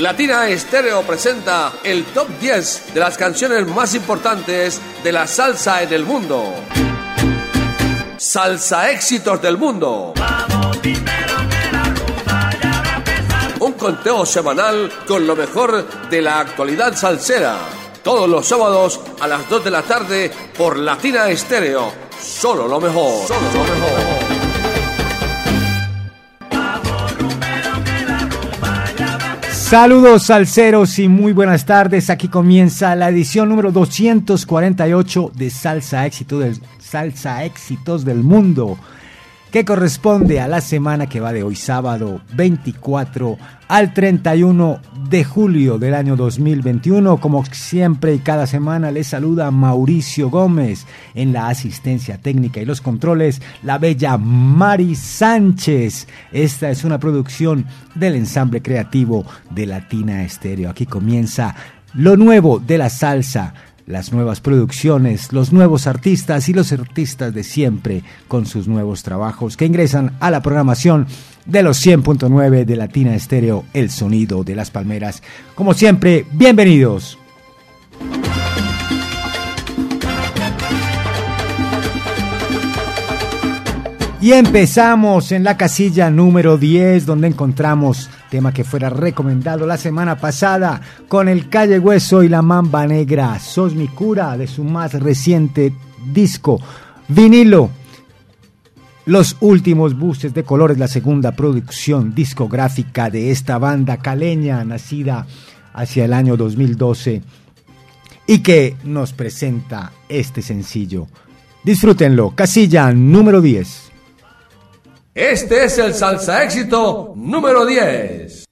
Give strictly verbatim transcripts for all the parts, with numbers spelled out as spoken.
Latina Estéreo presenta el top diez de las canciones más importantes de la salsa en el mundo. Salsa éxitos del mundo. Vamos, dinero, que la rumba ya va a empezar. Un conteo semanal con lo mejor de la actualidad salsera. Todos los sábados a las dos de la tarde por Latina Estéreo. Solo lo mejor. Solo lo mejor. Saludos salseros y muy buenas tardes. Aquí comienza la edición número doscientos cuarenta y ocho de Salsa Éxito del, Salsa Éxitos del Mundo, que corresponde a la semana que va de hoy sábado veinticuatro al treinta y uno de julio del año dos mil veintiuno. Como siempre y cada semana les saluda Mauricio Gómez en la asistencia técnica y los controles, la bella Mari Sánchez. Esta es una producción del ensamble creativo de Latina Estéreo. Aquí comienza lo nuevo de la salsa, las nuevas producciones, los nuevos artistas y los artistas de siempre con sus nuevos trabajos que ingresan a la programación de los cien punto nueve de Latina Estéreo, el sonido de las palmeras. Como siempre, bienvenidos. Y empezamos en la casilla número diez, donde encontramos tema que fuera recomendado la semana pasada con el Calle Hueso y la Mamba Negra, Sos mi cura, de su más reciente disco vinilo, Los últimos buses de colores, la segunda producción discográfica de esta banda caleña nacida hacia el año dos mil doce y que nos presenta este sencillo. Disfrútenlo, casilla número diez. Este es el Salsa Éxito número diez.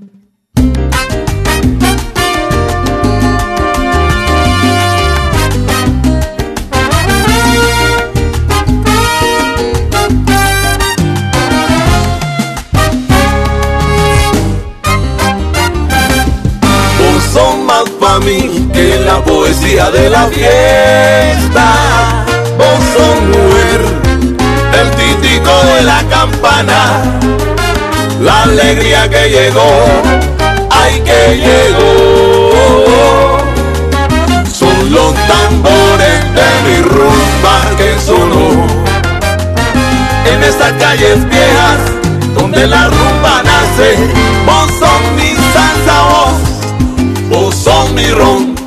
Vos sos más pa' mí que la poesía de la fiesta. Vos sos mujer, el titico de la campana, la alegría que llegó, ay que llegó. Son los tambores de mi rumba que sonó en estas calles viejas donde la rumba nace. Vos sos mi salsa, vos, vos sos mi ron.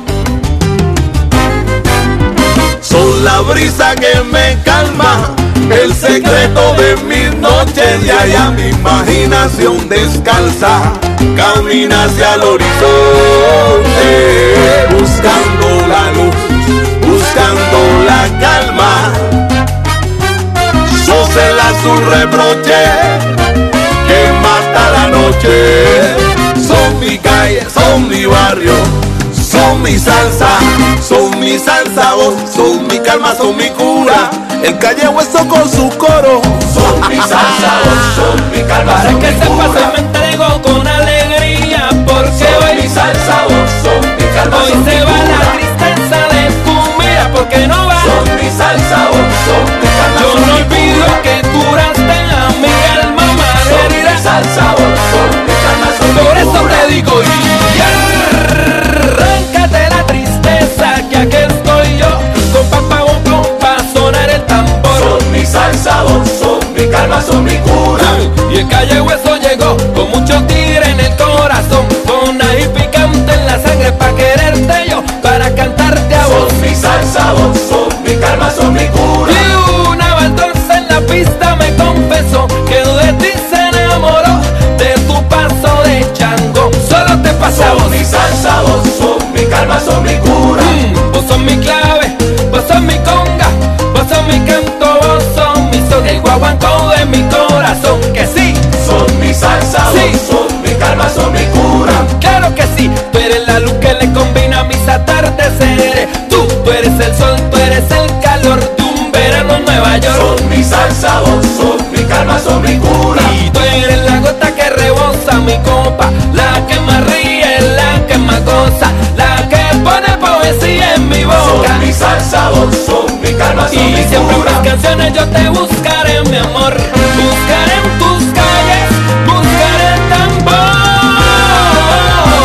Son la brisa que me calma, el secreto de mis noches, y allá mi imaginación descalza camina hacia el horizonte, buscando la luz, buscando la calma. Sos el azul reproche que mata la noche. Son mi calle, son mi barrio, son mi salsa, son mi salsa, vos, son mi calma, son mi cura. El Calle Hueso con su coro, son mi salsa, vos, son mi calma, Para son que mi sepas cura. que me entrego con alegría, porque Son hoy mi salsa, vos, son mi calma, Hoy son se mi va cura. la tristeza de tu mira, porque no va. Son mi salsa, vos, son mi calma, Yo son no mi olvido cura. que curaste a mi alma Son mi malherida. salsa, vos, son mi calma, son mi Por eso cura. te digo, y arráncate la tristeza, que aquí estoy yo, con papá bongo pa' sonar el tambor. Son mi salsa, vos, son mi calma, son mi cura. Y el Calle Hueso llegó con mucho tigre en el corazón, con ají picante en la sangre pa' quererte yo, para cantarte a vos. Son mi salsa, vos, son mi calma, son mi cura. Y una baldosa en la pista me confesó que de ti se enamoró, de tu paso de chango, solo te pasa a vos. Son mi salsa, vos, son mi calma, son mi cura. Mm, vos sos mi clave, vos sos mi conga, vos sos mi canto, vos sos mi son, el guaguancó de mi corazón, que sí. Son mi salsa, Sí. vos, son mi calma, son mi cura. Claro que sí, tú eres la luz que le combina a mis atardeceres. Tú, tú eres el sol, tú eres el calor de un verano en Nueva York. Son mi salsa, vos, son mi calma, son mi cura. Y tú eres la gota que rebosa mi copa, la que más ríe, la que más goza, la que pone poesía en mi boca. Son mi salsa, vos, son mi calma, son Y mi siempre en mis cura. canciones yo te buscaré, mi amor. Buscaré en tus calles, buscaré el tambor.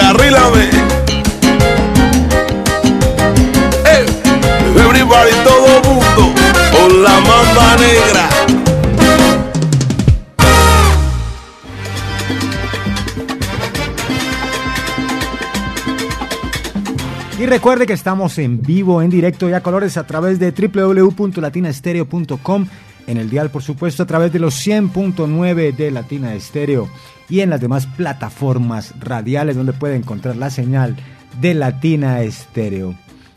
descarrílame. Hey, everybody, todo mundo, con la mamba negra. Y recuerde que estamos en vivo, en directo y a colores a través de doble u doble u doble u punto latina estéreo punto com, en el dial, por supuesto, a través de los cien punto nueve de Latina Estéreo y en las demás plataformas radiales donde puede encontrar la señal de Latina Estéreo.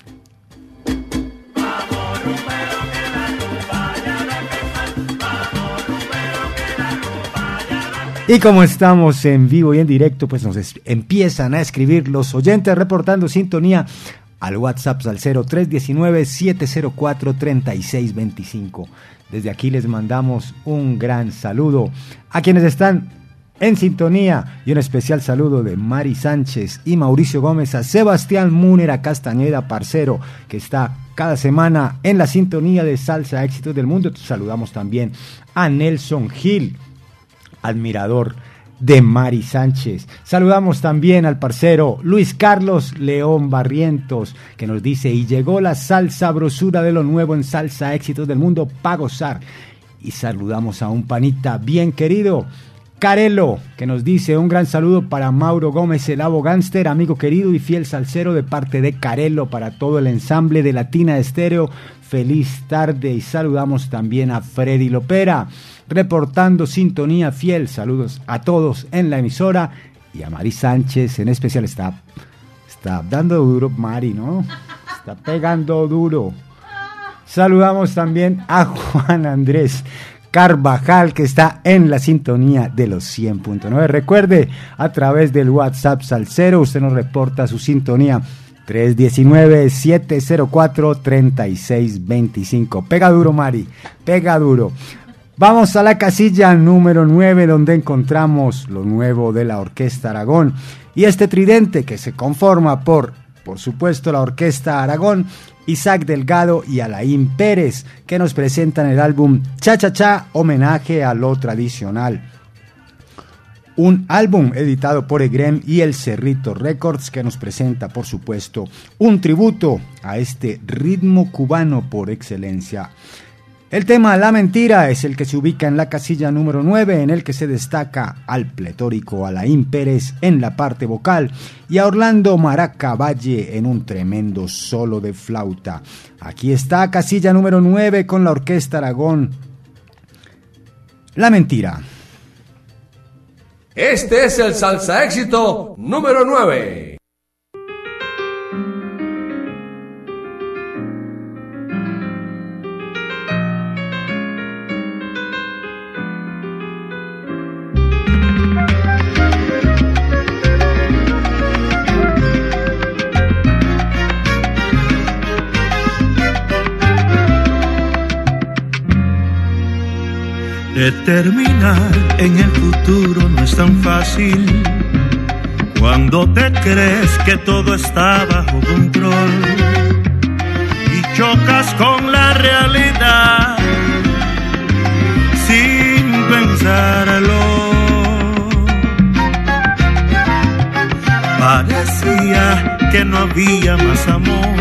Y como estamos en vivo y en directo, pues nos es, empiezan a escribir los oyentes reportando sintonía al WhatsApp Salcero tres uno nueve, siete cero cuatro, tres seis dos cinco. Desde aquí les mandamos un gran saludo a quienes están en sintonía y un especial saludo de Mari Sánchez y Mauricio Gómez, a Sebastián Múnera Castañeda, parcero, que está cada semana en la sintonía de Salsa Éxitos del Mundo. Saludamos también a Nelson Gil, admirador de Mari Sánchez. Saludamos también al parcero Luis Carlos León Barrientos, que nos dice: y llegó la salsa brosura de lo nuevo en Salsa Éxitos del Mundo pa' gozar. Y saludamos a un panita bien querido, Carelo, que nos dice: un gran saludo para Mauro Gómez, el Abo Gánster, amigo querido y fiel salsero, de parte de Carelo para todo el ensamble de Latina Estéreo. Feliz tarde. Y saludamos también a Freddy Lopera, reportando sintonía fiel. Saludos a todos en la emisora y a Mari Sánchez en especial. Está, está dando duro Mari, ¿no? Está pegando duro. Saludamos también a Juan Andrés Carvajal, que está en la sintonía de los cien punto nueve. Recuerde, a través del WhatsApp Salcero, usted nos reporta su sintonía tres uno nueve, siete cero cuatro, tres seis dos cinco. Pega duro, Mari, pega duro. Vamos a la casilla número nueve, donde encontramos lo nuevo de la Orquesta Aragón y este tridente que se conforma por, por supuesto, la Orquesta Aragón, Isaac Delgado y Alain Pérez, que nos presentan el álbum Cha Cha Cha, homenaje a lo tradicional. Un álbum editado por Egrem y El Cerrito Records, que nos presenta, por supuesto, un tributo a este ritmo cubano por excelencia. El tema La Mentira es el que se ubica en la casilla número nueve, en el que se destaca al pletórico Alain Pérez en la parte vocal y a Orlando Maraca Valle en un tremendo solo de flauta. Aquí está casilla número nueve con la Orquesta Aragón, La Mentira. Este es el Salsa Éxito número nueve. Determinar en el futuro no es tan fácil cuando te crees que todo está bajo control y chocas con la realidad sin pensarlo. Parecía que no había más amor,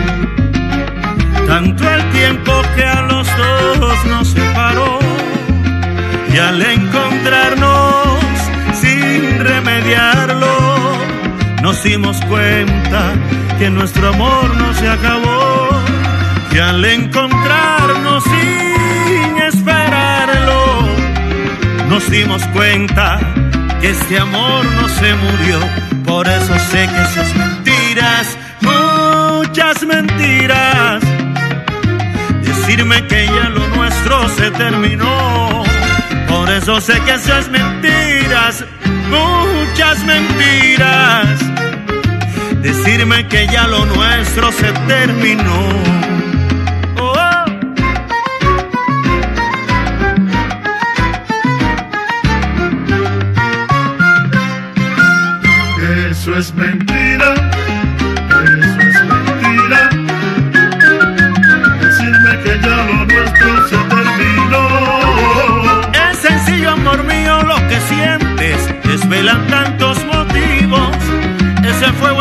tanto el tiempo que a los dos nos separó. Y al encontrarnos sin remediarlo, nos dimos cuenta que nuestro amor no se acabó. Y al encontrarnos sin esperarlo, nos dimos cuenta que este amor no se murió. Por eso sé que esas mentiras, muchas mentiras, decirme que ya lo nuestro se terminó. Por eso sé que eso es mentiras, muchas mentiras, decirme que ya lo nuestro se terminó. Oh, oh. Eso es mentira, eso es mentira, decirme que ya lo nuestro se terminó. Amor mío, lo que sientes desvelan tantos motivos.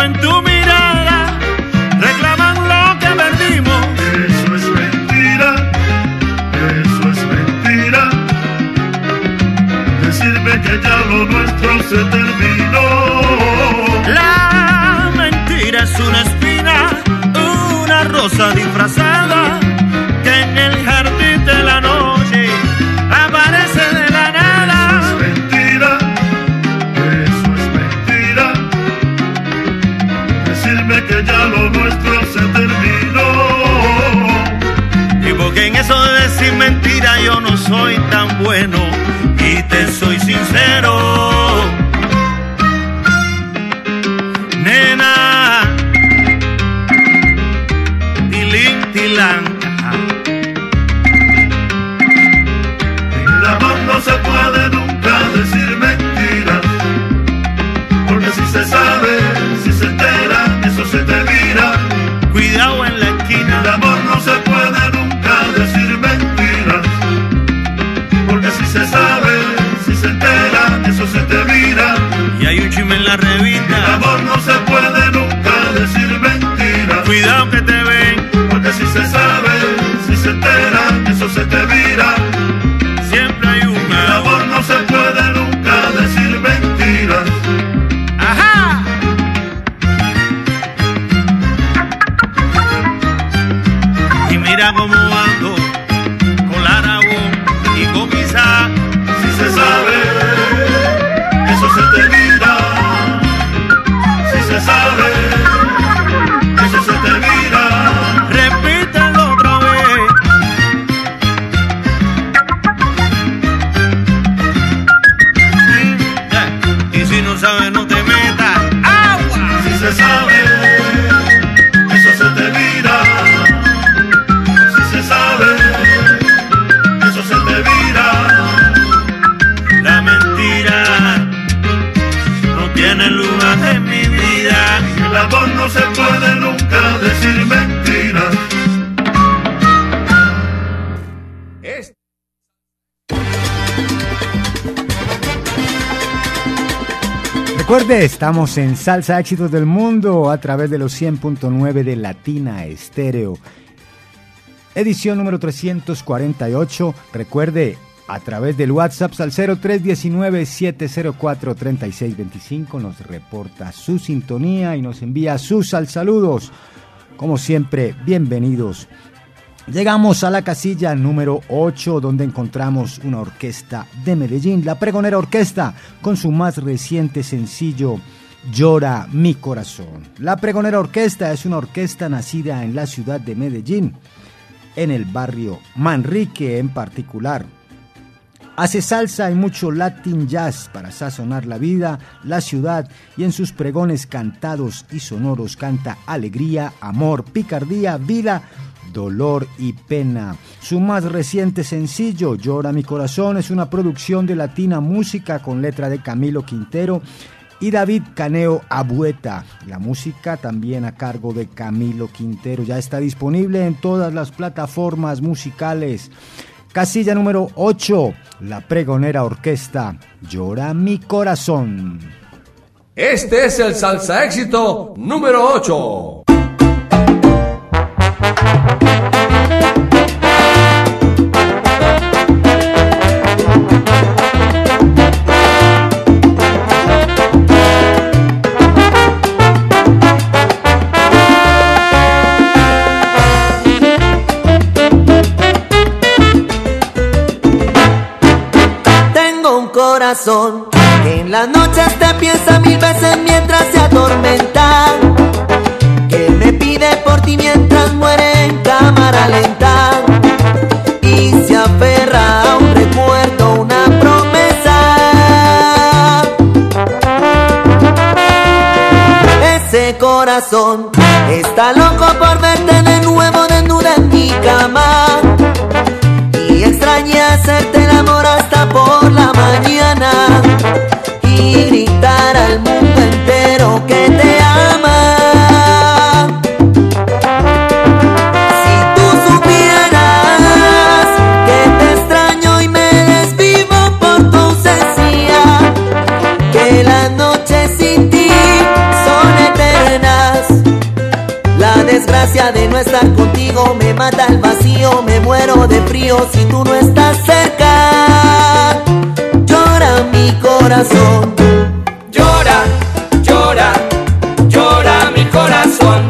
en tu mirada reclaman lo que perdimos. Eso es mentira, eso es mentira. Decirme que ya lo nuestro se terminó. La mentira es una espina, una rosa disfrazada que en el jardín de la noche aparece de la nada. Eso es mentira, eso es mentira. Decirme que ya lo nuestro se terminó. Y porque en eso de decir mentira yo no soy tan bueno y te soy sincero, nena. Tilín, tilán. En el amor no se puede nunca decir mentiras, porque si se sabe, si se entera, eso se te mira. Cuidado en la En el esquina. amor no se puede nunca decir mentiras, porque si se sabe, si se entera, eso se te mira. Y hay un chisme en la En el revista. amor no se puede nunca decir mentiras, Cuidado que te ven. porque si se sabe, si se entera, eso se te mira. Siempre hay En el una. amor no se puede nunca decir mentiras. ¡Ajá! Y mira cómo ando con la Aragón y con Isaac. Si se sabe, eso se te mira. Si se sabe, eso se te mira. Repítelo otra vez. Mm, y si no sabes, no te metas. ¡Agua! Si se sabe, eso se te mira. Si se sabe, eso se te mira. La mentira no tiene lugar en mi vida. En el amor no se puede nunca decir mentiras. Es- Recuerde, estamos en Salsa Éxitos del Mundo a través de los cien punto nueve de Latina Estéreo. Edición número trescientos cuarenta y ocho. Recuerde, a través del WhatsApp Salsero tres uno nueve, siete cero cuatro, tres seis dos cinco nos reporta su sintonía y nos envía sus saludos. Como siempre, bienvenidos. Llegamos a la casilla número ocho, donde encontramos una orquesta de Medellín, la Pregonera Orquesta, con su más reciente sencillo, Llora mi corazón. La Pregonera Orquesta es una orquesta nacida en la ciudad de Medellín, en el barrio Manrique en particular. Hace salsa y mucho Latin jazz para sazonar la vida, la ciudad, y en sus pregones cantados y sonoros canta alegría, amor, picardía, vida, dolor y pena. Su más reciente sencillo, Llora mi corazón, es una producción de Latina Música con letra de Camilo Quintero y David Caneo Abueta. La música también a cargo de Camilo Quintero. Ya está disponible en todas las plataformas musicales. Casilla número ocho, La Pregonera Orquesta, Llora mi corazón. Este es el Salsa Éxito número ocho. Corazón que en las noches te piensa mil veces mientras se atormenta, que me pide por ti mientras muere en cámara lenta y se aferra a un recuerdo, una promesa. Ese corazón está loco por verte de nuevo desnuda en mi cama y extraña hacerte el amor hasta por la mañana y gritar al mundo entero que te ama. Si tú supieras que te extraño y me desvivo por tu ausencia, que las noches sin ti son eternas. desgracia de no estar contigo me mata el vacío, me muero de frío si tú no estás cerca. Llora mi corazón. Llora, llora, llora mi corazón.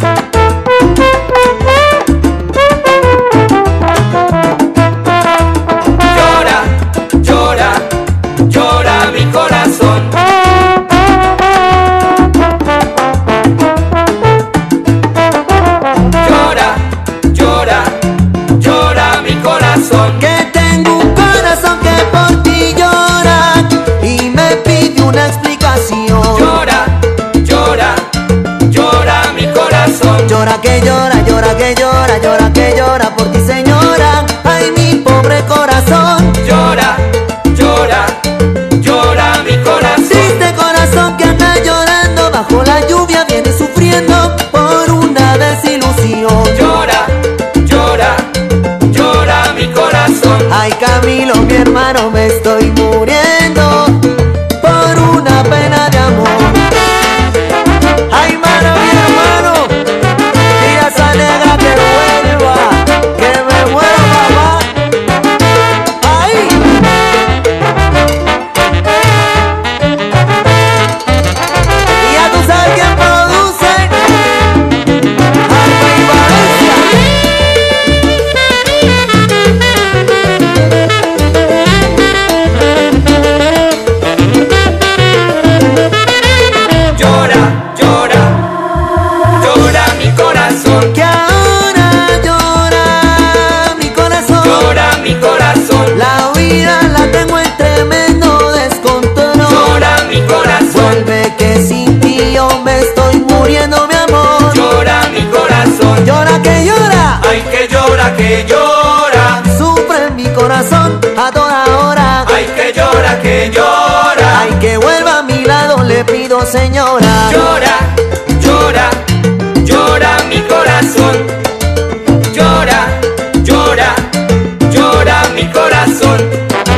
Llora, llora, llora mi corazón. Llora, llora, llora mi corazón. Que tengo un corazón que por ti llora y me pide una explicación. Llora, llora, llora mi corazón. Llora que llora, llora que llora, llora que llora por ti, señora. Ay, mi pobre corazón. Llora, llora, llora mi corazón. Triste corazón que anda llorando bajo la lluvia, viene sufriendo por una desilusión. Llora, llora, llora mi corazón. Ay, Camilo, mi hermano, me estoy muriendo por una pena de amor. Ay, mano, mi hermano, dile a esa negra que vuelva, que me muero, mamá. Ay. Y ya tú sabes quién produce. Alba y Valencia. Llora, llora, llora mi corazón. Que ahora llora mi corazón. Llora mi corazón. La vida la tengo en tremendo descontrol. Llora mi corazón. Vuelve que sin ti yo me estoy muriendo, mi amor. Llora mi corazón. Llora que llora, Ay, que llora, que llora. sufre mi corazón a toda hora. Ay, que llora, que llora. Ay, que vuelva a mi lado, le pido, señora. Llora, llora, llora mi corazón. Llora, llora, llora mi corazón.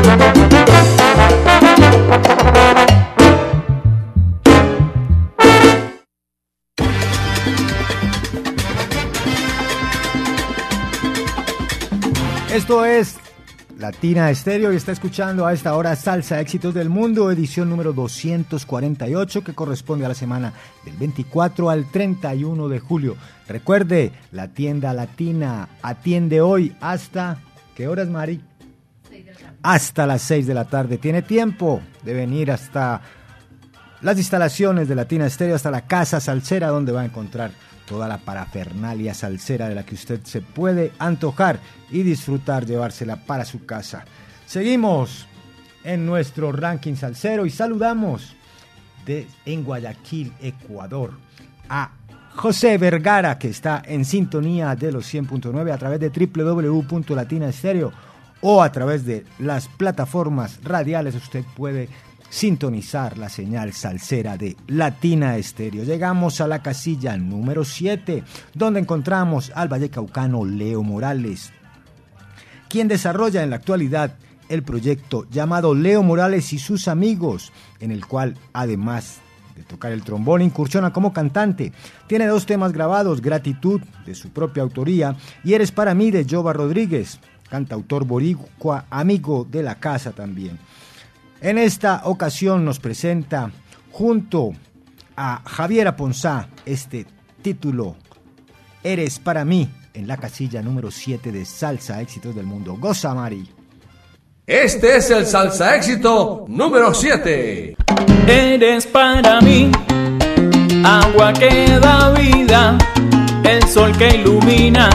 Esto es Latina Estéreo y está escuchando a esta hora Salsa Éxitos del Mundo, edición número doscientos cuarenta y ocho, que corresponde a la semana del veinticuatro al treinta y uno de julio. Recuerde, la tienda latina atiende hoy hasta... ¿Qué horas, Mari? Hasta las seis de la tarde. Tiene tiempo de venir hasta las instalaciones de Latina Estéreo, hasta la Casa Salsera, donde va a encontrar toda la parafernalia salsera de la que usted se puede antojar y disfrutar, llevársela para su casa. Seguimos en nuestro ranking salsero y saludamos de, en Guayaquil, Ecuador, a José Vergara, que está en sintonía de los cien punto nueve a través de doble u doble u doble u punto latina estéreo o a través de las plataformas radiales. Usted puede sintonizar la señal salsera de Latina Estéreo. Llegamos a la casilla número siete, donde encontramos al vallecaucano Leo Morales, quien desarrolla en la actualidad el proyecto llamado Leo Morales y sus amigos, en el cual, además de tocar el trombón, incursiona como cantante. Tiene dos temas grabados: Gratitud, de su propia autoría, y Eres para mí, de Jova Rodríguez, cantautor boricua, amigo de la casa también. En esta ocasión nos presenta junto a Javier Aponzá este título, Eres para mí, en la casilla número siete de Salsa Éxitos del Mundo. Goza, Mari. Este es el Salsa Éxito número siete. Eres para mí agua que da vida, el sol que ilumina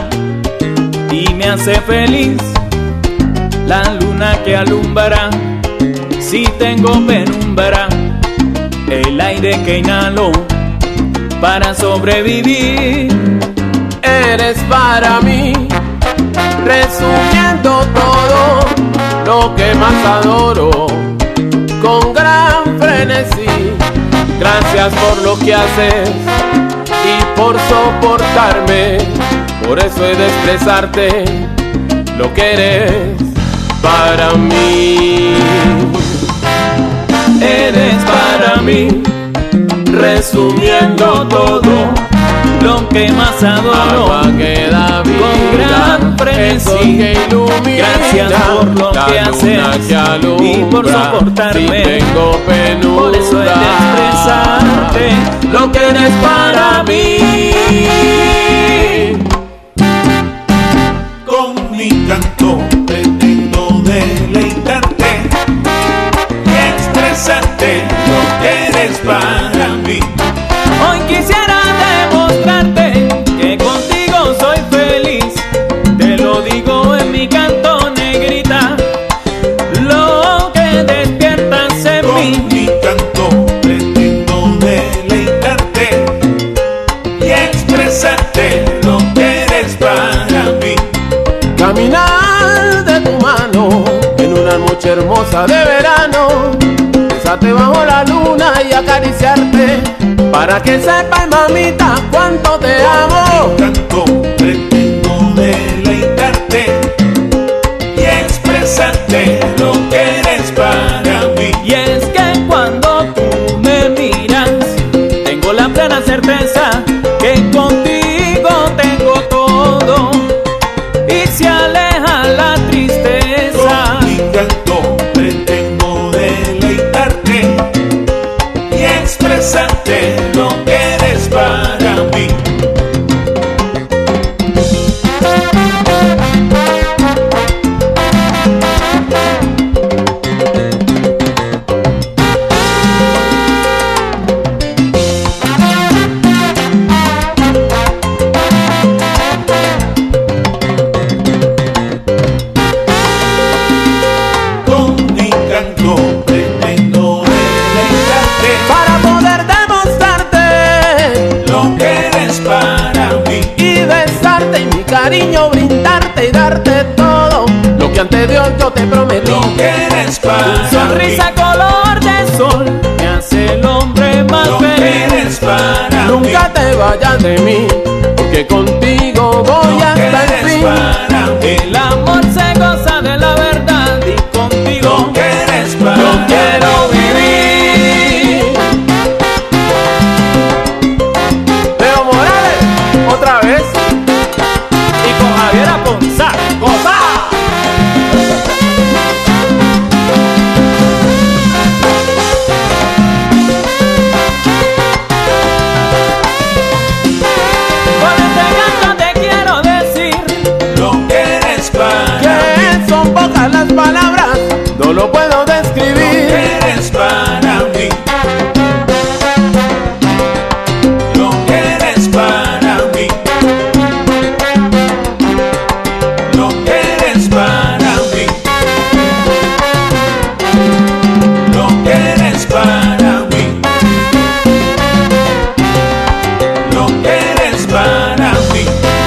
y me hace feliz, la luna que alumbra si tengo penumbra, el aire que inhalo para sobrevivir. Eres para mí, resumiendo todo lo que más adoro, con gran frenesí. Gracias por lo que haces y por soportarme, por eso he de expresarte lo que eres para mí. Eres para mí, resumiendo todo lo que más más adoro, agua que da vida, con gran frenesí, que ilumina, gracias por lo la que haces que alumbra, y por soportarme. Si tengo penumbra, por eso he de expresarte lo que eres para mí. Con mi canto pretendo deleitarte y expresarte lo que eres para mí. Hoy quisiera demostrarte que contigo soy feliz. Te lo digo en mi canto, negrita, lo que despiertas en Con mí. mi canto pretendo deleitarte y expresarte lo que eres para mí. caminar de tu mano en una noche hermosa de verano, besarte bajo la luna y acariciarte para que sepas, mamita, cuánto te amo. Canto pretendo deleitarte y expresarte lo que eres para mí. Y es que cuando tú me miras, tengo la plena certeza que contigo tengo todo y se aleja la tristeza. Con mi canto pretendo deleitarte y expresarte lo que eres para mí. Con mi canto pretendo deleitarte Para poder demostrarte lo que eres para mí. y besarte y mi cariño brindarte y darte todo lo que ante Dios yo te prometí. Lo que eres para Tu sonrisa mí. color de sol me hace el hombre más Lo que feliz. eres para Nunca mí. te vayas de mí, porque contigo voy Lo que hasta el eres fin. para mí. El amor se goza de la verdad y contigo Lo que eres para yo mí. quiero vivir. Leo Morales, otra vez. Y con Javier Aponzá, ¡Cosa! con este canto te quiero decir Lo que eres para mí. Que son pocas las palabras, no lo puedo Lo que describir. eres para mí. Lo que eres para mí. Lo que eres para mí. Lo que eres para mí. Lo que eres para mí.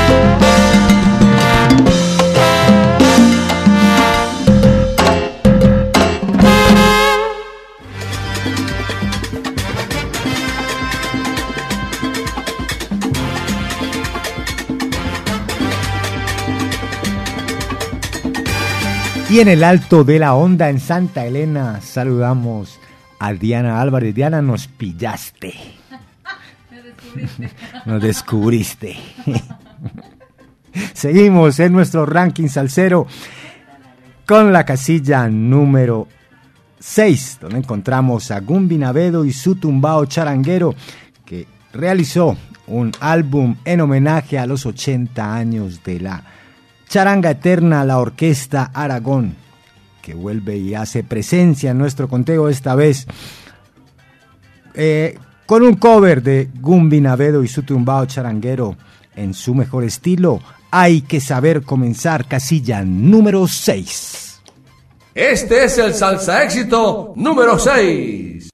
Y en el alto de la onda en Santa Elena saludamos a Diana Álvarez. Diana, nos pillaste. Nos descubriste. Seguimos en nuestro ranking salsero con la casilla número seis, donde encontramos a Gumbi Navedo y su tumbao charanguero, que realizó un álbum en homenaje a los ochenta años de la charanga eterna, la Orquesta Aragón, que vuelve y hace presencia en nuestro conteo esta vez eh, con un cover de Gumbi Navedo y su tumbao charanguero en su mejor estilo. Hay que saber comenzar, casilla número seis. Este es el salsa éxito número seis.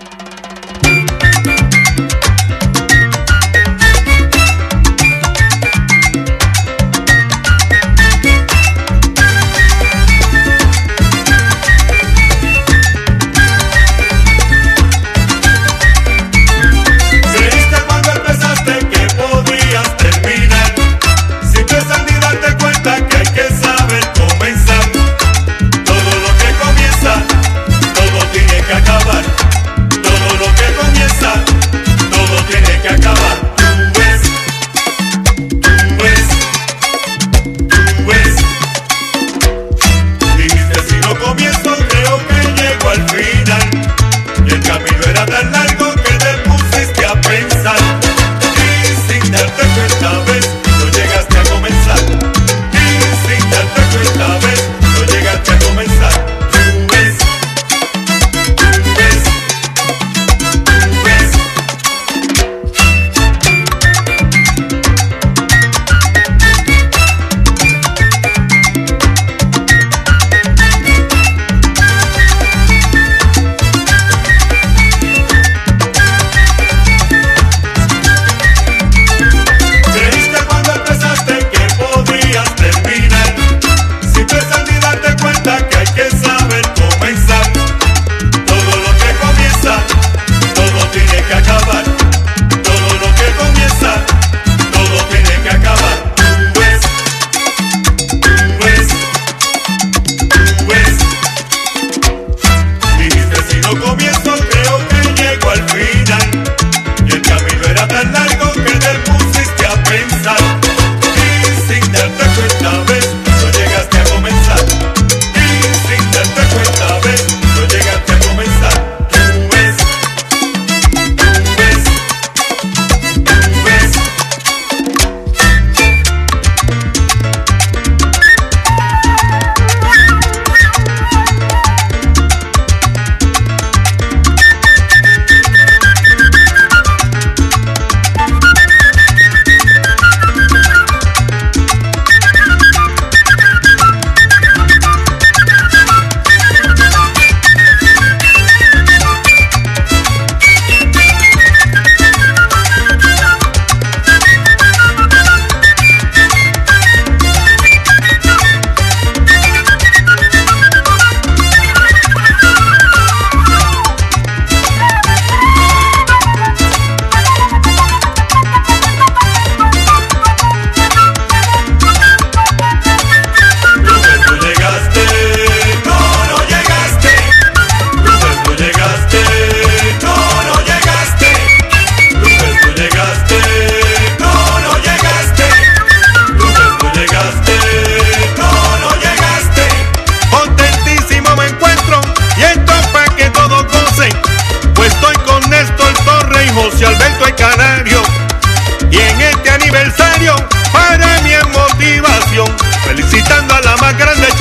Creíste cuando empezaste que podías terminar, sin pensar ni darte cuenta que hay que saber comenzar. Todo lo que comienza, todo tiene que acabar.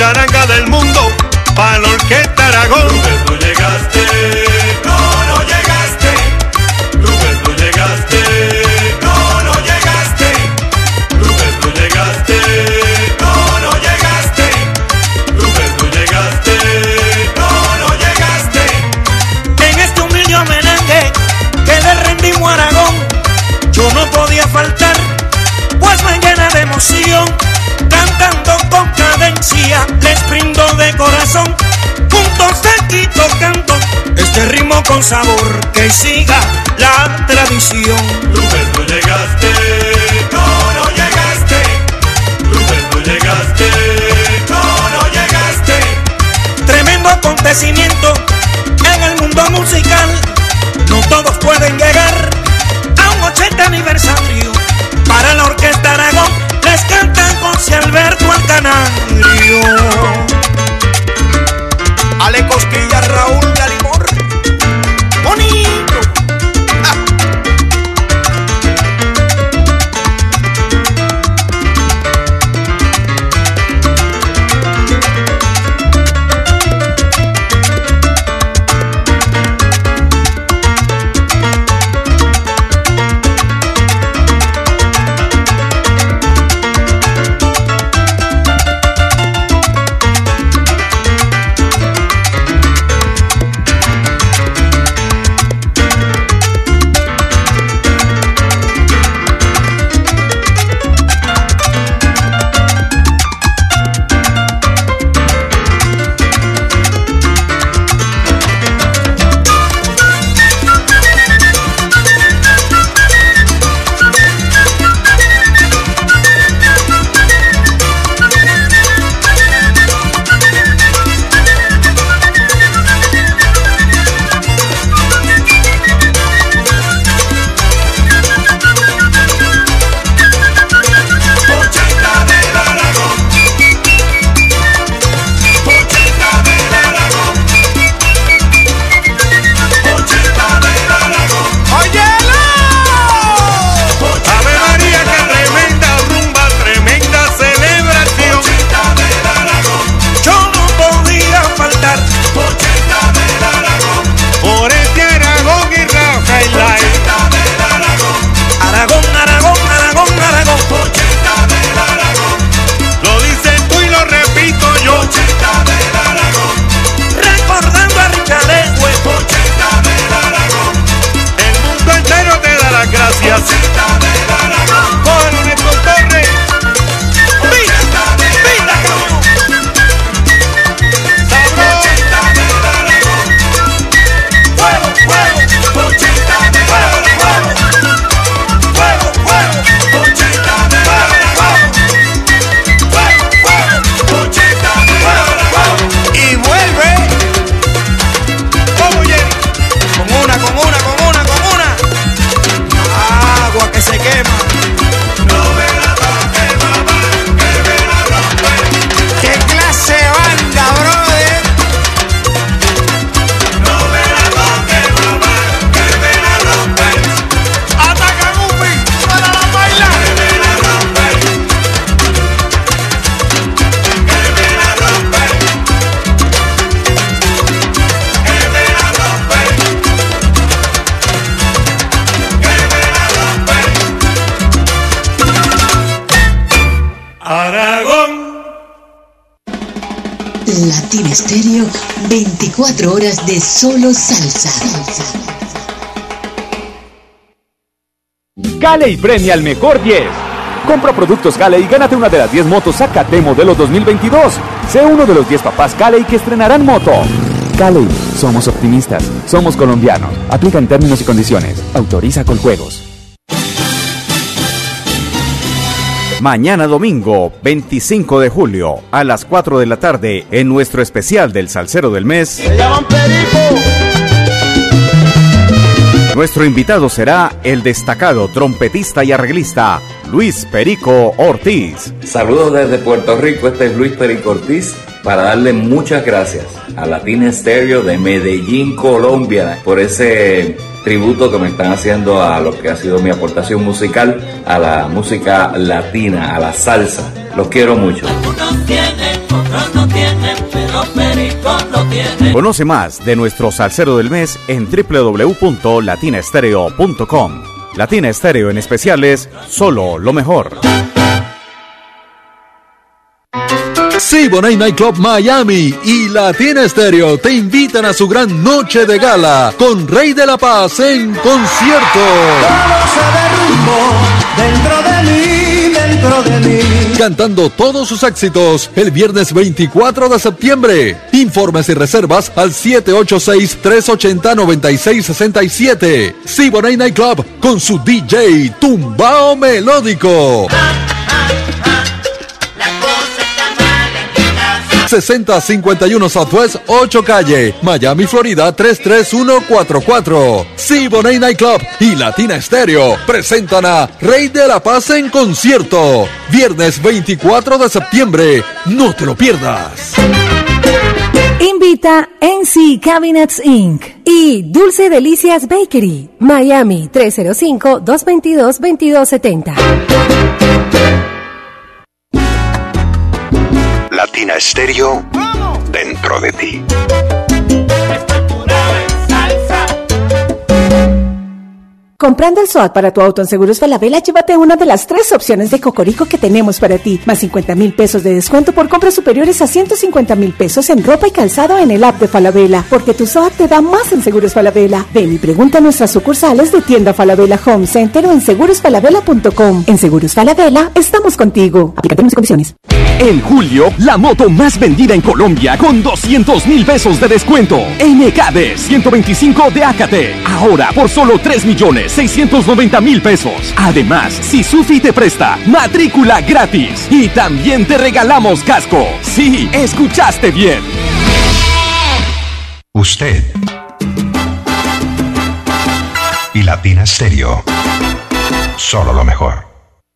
charanga del mundo, pa' la orquesta Aragón. Rubén, no llegaste, no, no llegaste. Rubén, no llegaste, no, no llegaste. Rubén, no llegaste, no, no llegaste. Rubén, no llegaste, no, no llegaste. En este humilde homenaje que le rendimos a Aragón, yo no podía faltar, pues me llena de emoción. Cantando con cadencia, les brindo de corazón, juntos aquí tocando este ritmo con sabor, que siga la tradición. Rubén, no llegaste, no, no llegaste. Rubén, no llegaste, no, no llegaste. Tremendo acontecimiento en el mundo musical, no todos pueden llegar a un ochenta aniversario. Para la orquesta Aragón les cantan José Alberto el Canario. Ale Cosquilla, Raúl Galimor. Bonito. Ah. Latina Estéreo, veinticuatro horas de solo salsa. Gale premia al mejor diez. Compra productos Gale y gánate una de las diez motos Zacate modelo dos mil veintidós. Sé uno de los diez papás Gale que estrenarán moto. Gale, somos optimistas, somos colombianos. Aplica en términos y condiciones. Autoriza Coljuegos. Mañana domingo, veinticinco de julio, a las cuatro de la tarde, en nuestro especial del Salsero del Mes. ¡Se llaman Perico! Nuestro invitado será el destacado trompetista y arreglista Luis Perico Ortiz. Saludos desde Puerto Rico, este es Luis Perico Ortiz, para darle muchas gracias a Latina Estéreo de Medellín, Colombia, por ese tributo que me están haciendo a lo que ha sido mi aportación musical a la música latina, a la salsa. Los quiero mucho. Algunos tienen otros no tienen, pero Perico lo tiene. Conoce más de nuestro salsero del mes en doble u doble u doble u punto latina estéreo punto com. Latina Estéreo en especiales, solo lo mejor. Siboney Nightclub Miami y Latina Estéreo te invitan a su gran noche de gala con Rey de la Paz en concierto. Todo se derrumbó dentro de mí, dentro de mí. Cantando todos sus éxitos el viernes veinticuatro de septiembre. Informes y reservas al siete ocho seis, tres ocho cero, nueve seis seis siete. Siboney Nightclub con su D J Tumbao Melódico. sesenta cincuenta y uno Southwest ocho Calle, Miami, Florida tres tres uno cuatro cuatro. Siboney Nightclub y Latina Estéreo presentan a Rey de la Paz en concierto. Viernes veinticuatro de septiembre. No te lo pierdas. Invita N C Cabinets incorporated y Dulce Delicias Bakery, Miami tres cero cinco, dos dos dos, dos dos siete cero. Latina Estéreo dentro de ti. Comprando el S O A T para tu auto en Seguros Falabella, llévate una de las tres opciones de Cocorico que tenemos para ti. Más cincuenta mil pesos de descuento por compras superiores a ciento cincuenta mil pesos en ropa y calzado en el app de Falabella. Porque tu S O A T te da más en Seguros Falabella. Ven y pregunta a nuestras sucursales de tienda Falabella Home Center o en seguros falabella punto com. En Seguros Falabella, estamos contigo. Aplica términos y condiciones. En julio, la moto más vendida en Colombia con doscientos mil pesos de descuento. M K D ciento veinticinco de Acate. Ahora por solo tres millones seiscientos noventa mil pesos. Además, si Sufi te presta, matrícula gratis. Y también te regalamos casco. Sí, escuchaste bien. Usted y Latina Estéreo. Solo lo mejor.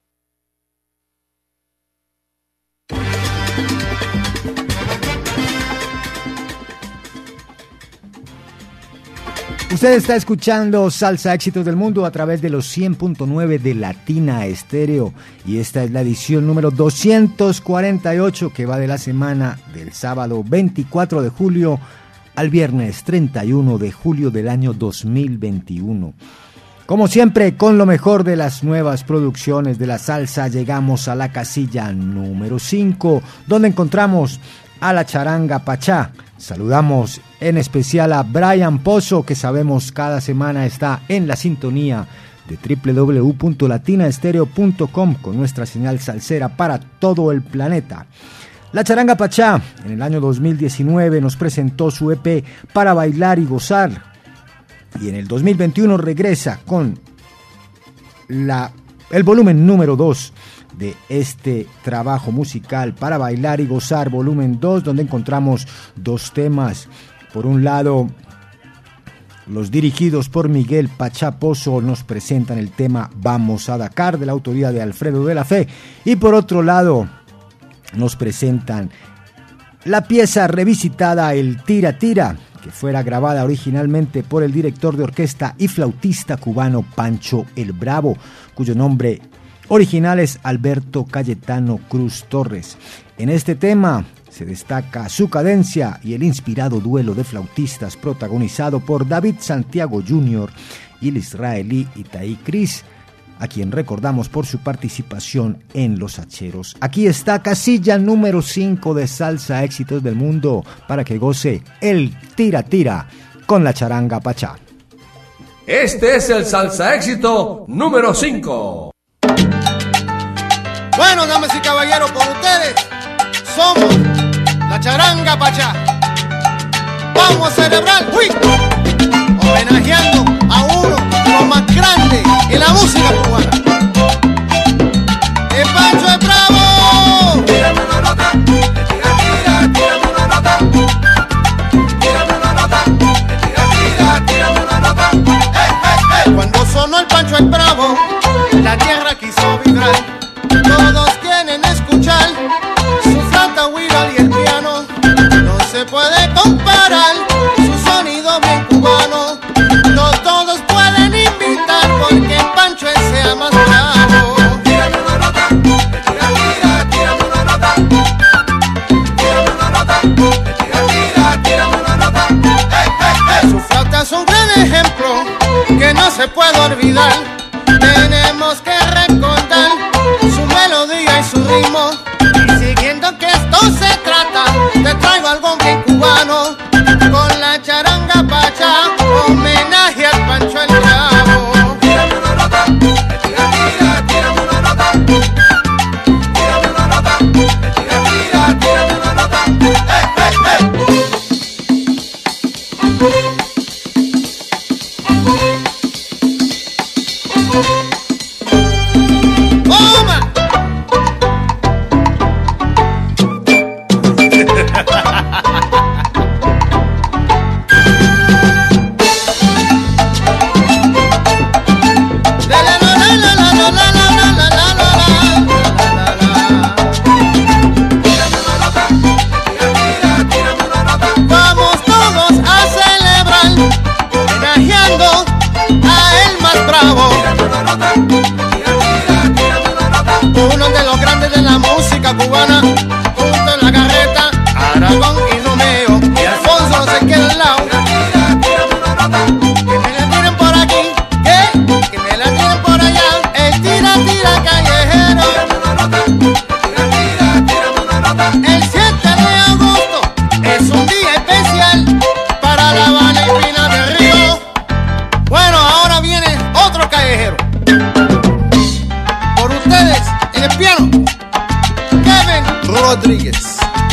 Usted está escuchando Salsa Éxitos del Mundo a través de los cien punto nueve de Latina Estéreo y esta es la edición número doscientos cuarenta y ocho que va de la semana del sábado veinticuatro de julio al viernes treinta y uno de julio del año dos mil veintiuno. Como siempre, con lo mejor de las nuevas producciones de la salsa, llegamos a la casilla número cinco, donde encontramos a la charanga Pachá. Saludamos en especial a Brian Pozo, que sabemos cada semana está en la sintonía de doble u doble u doble u punto latina estéreo punto com con nuestra señal salsera para todo el planeta. La charanga Pachá en el año dos mil diecinueve nos presentó su E P Para Bailar y Gozar y en el dos mil veintiuno regresa con la, el volumen número dos de este trabajo musical, Para Bailar y Gozar, volumen dos, donde encontramos dos temas. Por un lado, los dirigidos por Miguel Pachá Pozo nos presentan el tema Vamos a Dakar, de la autoría de Alfredo de la Fe, y por otro lado nos presentan la pieza revisitada El Tira Tira, que fuera grabada originalmente por el director de orquesta y flautista cubano Pancho el Bravo, cuyo nombre original es Alberto Cayetano Cruz Torres. En este tema se destaca su cadencia y el inspirado duelo de flautistas protagonizado por David Santiago junior y el israelí Itaí Cris, a quien recordamos por su participación en Los Hacheros. Aquí está casilla número cinco de Salsa Éxitos del Mundo para que goce el Tira Tira con la charanga Pachá. Este es el Salsa Éxito número cinco. Bueno, damas y caballeros, por ustedes somos la charanga Pachá. Vamos a celebrar, uy, homenajeando a uno de los más grandes en la música cubana. ¡El Pancho es bravo! Tírame una nota, tira, tira, tírame una nota. Tírame una nota, tira, tira, tírame una nota. ¡Eh, eh, eh! Cuando sonó el Pancho es bravo, la tierra quiso vibrar. Todos quieren escuchar su flauta, guira y el piano. No se puede comparar su sonido bien cubano. No todos pueden invitar porque el Pancho es sea más se puede olvidar. Tenemos que recordar su melodía y su ritmo. Y siguiendo que esto se trata, te traigo algo bien cubano. Con la charanga pacha, homenaje al Pancho el Bravo. Tírame una nota, tira, tira, tírame una nota. Tírame una nota, tira, tira, tírame una nota. ¡Eh, eh, eh! Uno de los grandes de la música cubana, junto en la carreta, Aragón y Romeo, y Alfonso se queda al lado. Que me la tiren por aquí, que, que me la tiren por allá, el tira tira callejero. El siete de agosto es un día especial para La Habana y Pinar del Río. Bueno, ahora viene otro callejero. Por ustedes, en el piano, Kevin Rodríguez.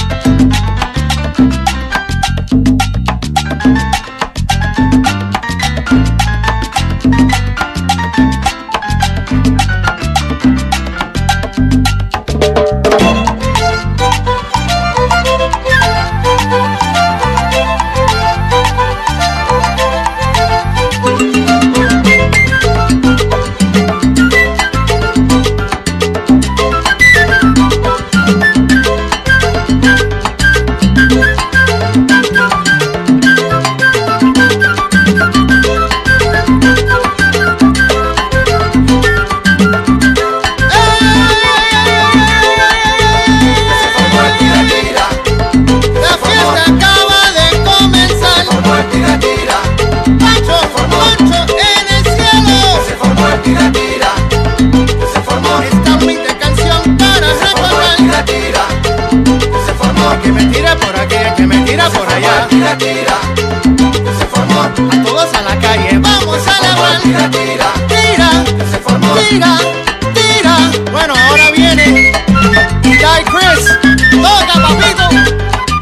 Tira, tira, se formó. A todos a la calle, vamos a celebrar. Tira, tira, tira, se formó. Tira, tira. Bueno, ahora viene Guy Chris. Toca, papito.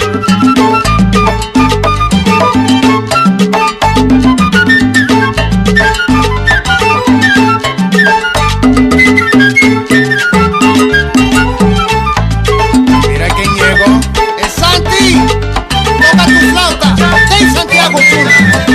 Mira quién llegó. Es Santi. Toca tu flauta, de Santiago Chula.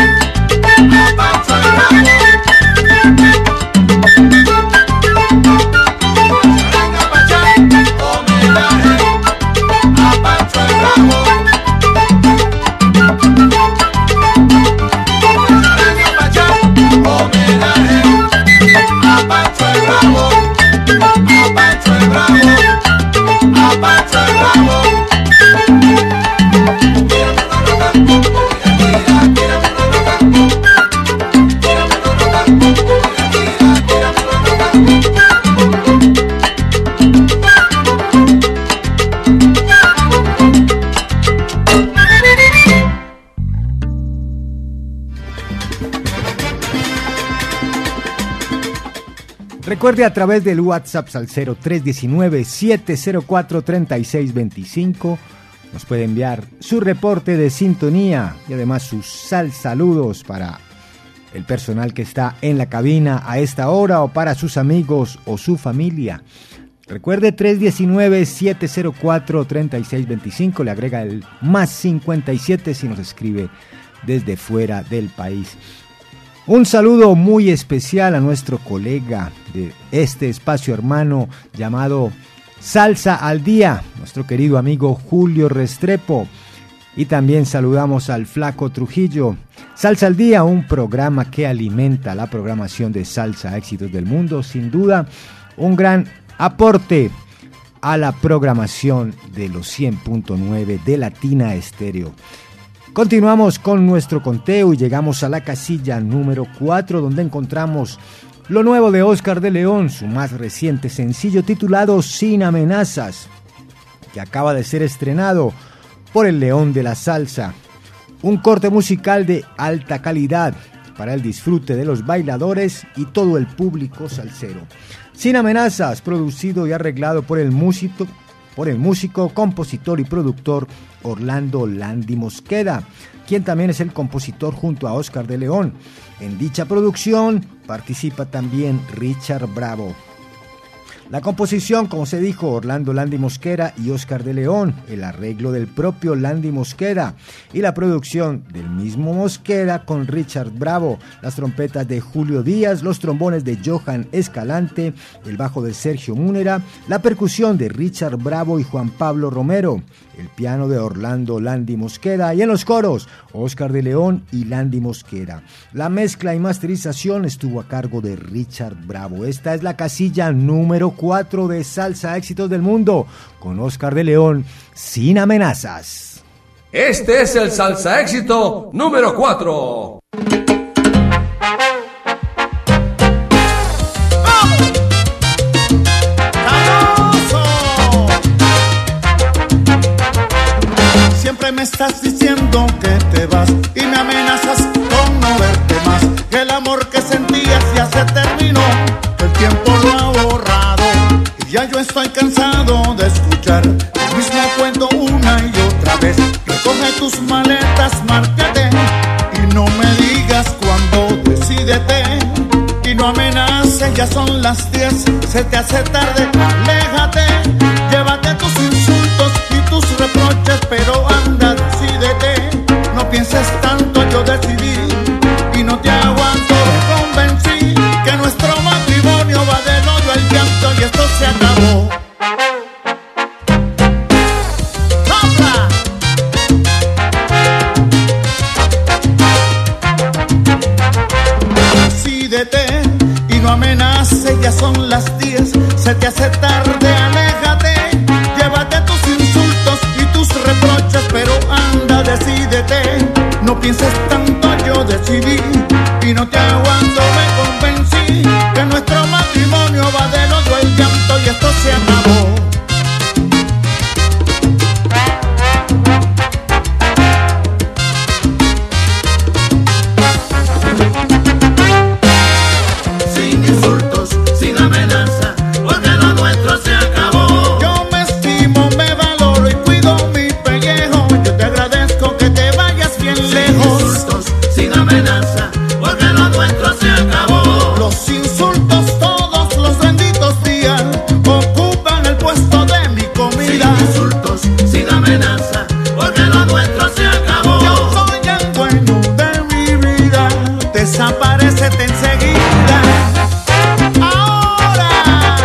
Recuerde a través del WhatsApp Salsero tres uno nueve, siete cero cuatro, tres seis dos cinco nos puede enviar su reporte de sintonía y además sus sal saludos para el personal que está en la cabina a esta hora o para sus amigos o su familia. Recuerde tres uno nueve, siete cero cuatro, tres seis dos cinco, le agrega el más cincuenta y siete si nos escribe desde fuera del país. Un saludo muy especial a nuestro colega de este espacio hermano llamado Salsa al Día, nuestro querido amigo Julio Restrepo. Y también saludamos al Flaco Trujillo. Salsa al Día, un programa que alimenta la programación de salsa éxitos del mundo. Sin duda, un gran aporte a la programación de los cien punto nueve de Latina Estéreo. Continuamos con nuestro conteo y llegamos a la casilla número cuatro, donde encontramos lo nuevo de Oscar de León, su más reciente sencillo titulado Sin Amenazas, que acaba de ser estrenado por el León de la Salsa. Un corte musical de alta calidad para el disfrute de los bailadores y todo el público salsero. Sin Amenazas, producido y arreglado por el músico, por el músico, compositor y productor Orlando Landy Mosqueda, quien también es el compositor junto a Oscar de León. En dicha producción participa también Richard Bravo. La composición, como se dijo, Orlando Landy Mosquera y Oscar de León, el arreglo del propio Landy Mosquera y la producción del mismo Mosquera con Richard Bravo, las trompetas de Julio Díaz, los trombones de Johan Escalante, el bajo de Sergio Múnera, la percusión de Richard Bravo y Juan Pablo Romero, el piano de Orlando Landy Mosquera y en los coros Oscar de León y Landy Mosquera. La mezcla y masterización estuvo a cargo de Richard Bravo. Esta es la casilla número cuatro de Salsa Éxitos del Mundo con Oscar de León, Sin Amenazas. Este es el Salsa Éxito número cuatro. Siempre me estás diciendo que te vas y me amenazas con no verte más. Que el amor que sentías ya se terminó, el tiempo lo ha borrado y ya yo estoy cansado de escuchar el mismo cuento una y otra vez. Recoge tus maletas, márcate y no me digas cuándo, decídete y no amenaces, ya son las diez, se te hace tarde, aléjate, llévate tus insultos y tus reproches, pero anda, decídete, no pienses tanto, yo decidí y no te aguanto, me convencí que nuestro matrimonio va del odio al llanto y esto se acabó. Decídete y no amenaces, ya son las diez, se te hace tarde, aléjate, llévate tus insultos y tus reproches, pero anda, decídete, no pienses tanto, yo decidí y no te aguanto, me convencí que nuestro matrimonio va del odio al llanto y esto se acabó. Desaparécete enseguida. Ahora.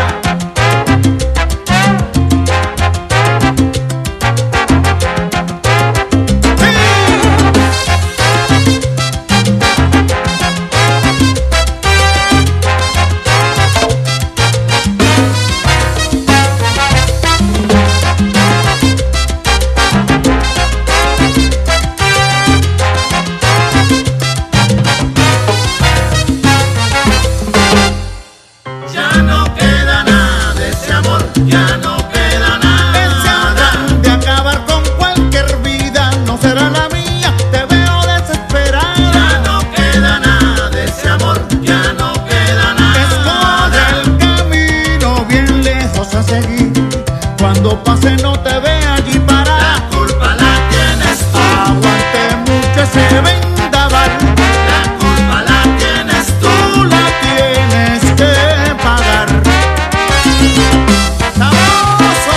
Cuando pase no te ve allí para. La culpa la tienes tú. Aguante mucho ese vendaval. La culpa la tienes tú. Tú la tienes que pagar. ¡Sabroso!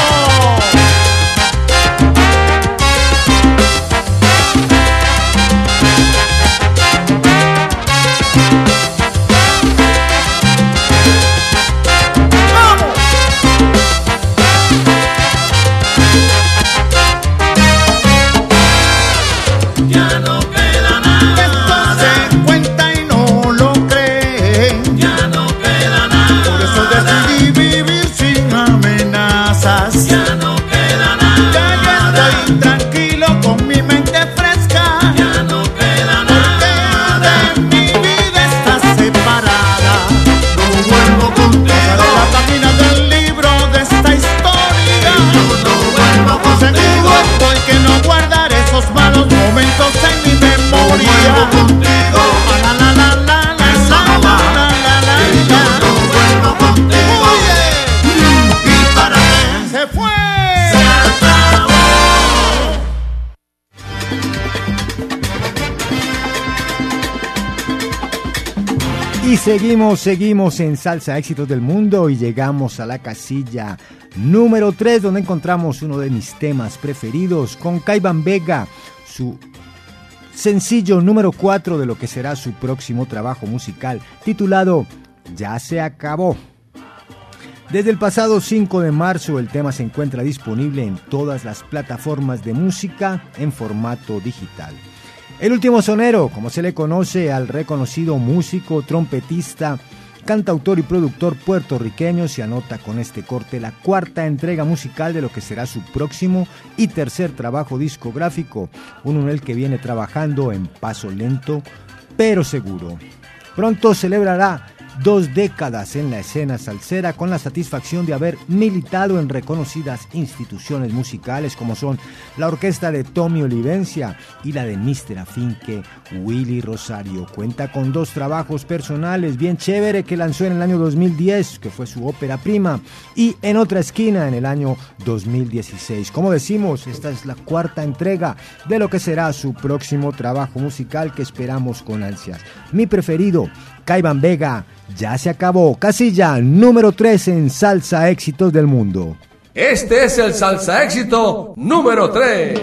¡Vamos! Seguimos, seguimos en Salsa Éxitos del Mundo y llegamos a la casilla número tres, donde encontramos uno de mis temas preferidos con Kaivan Vega, su sencillo número cuatro de lo que será su próximo trabajo musical, titulado Ya se acabó. Desde el pasado cinco de marzo el tema se encuentra disponible en todas las plataformas de música en formato digital. El último sonero, como se le conoce al reconocido músico, trompetista, cantautor y productor puertorriqueño, se anota con este corte la cuarta entrega musical de lo que será su próximo y tercer trabajo discográfico, uno en el que viene trabajando en paso lento pero seguro. Pronto celebrará dos décadas en la escena salsera con la satisfacción de haber militado en reconocidas instituciones musicales como son la orquesta de Tommy Olivencia y la de míster Afinque Willy Rosario. Cuenta con dos trabajos personales bien chévere que lanzó en el año dos mil diez, que fue su ópera prima, y En otra esquina en el año dos mil dieciséis. Como decimos, esta es la cuarta entrega de lo que será su próximo trabajo musical que esperamos con ansias. Mi preferido, Kaivan Vega, Ya se acabó. Casilla número tres en Salsa Éxitos del Mundo. Este es el Salsa Éxito número tres.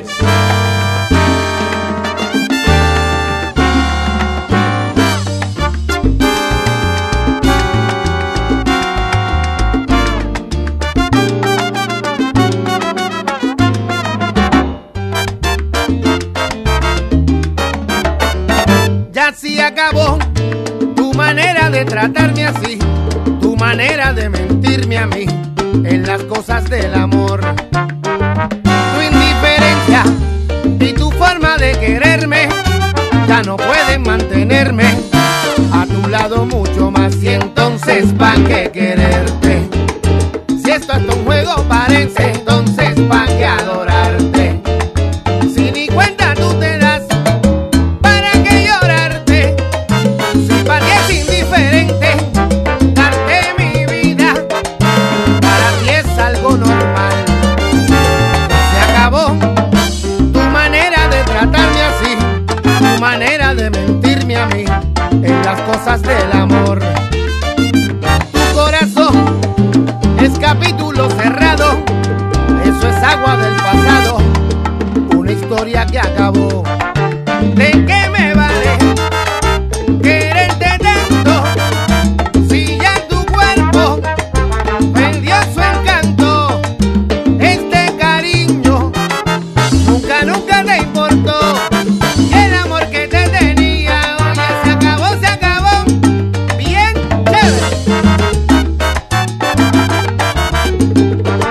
Ya se acabó tu manera de tratarme así, tu manera de mentirme a mí en las cosas del amor. Tu indiferencia y tu forma de quererme ya no pueden mantenerme a tu lado mucho más, y entonces ¿pa' qué quererte? Si esto es un juego parece, entonces ¿pa' qué adorarte? Si ni cuenta tú te das, ¿para qué llorarte? Si para ti es indiferente darte mi vida, para ti es algo normal. Se acabó tu manera de tratarme así, tu manera de mentirme a mí en las cosas del amor. Tu corazón es capítulo cerrado, eso es agua del pasado, una historia que acabó. ¿De qué me vale quererte tanto si ya tu cuerpo perdió su encanto? Este cariño nunca, nunca te importó, y el amor que te tenía, oye, se acabó, se acabó, bien chévere.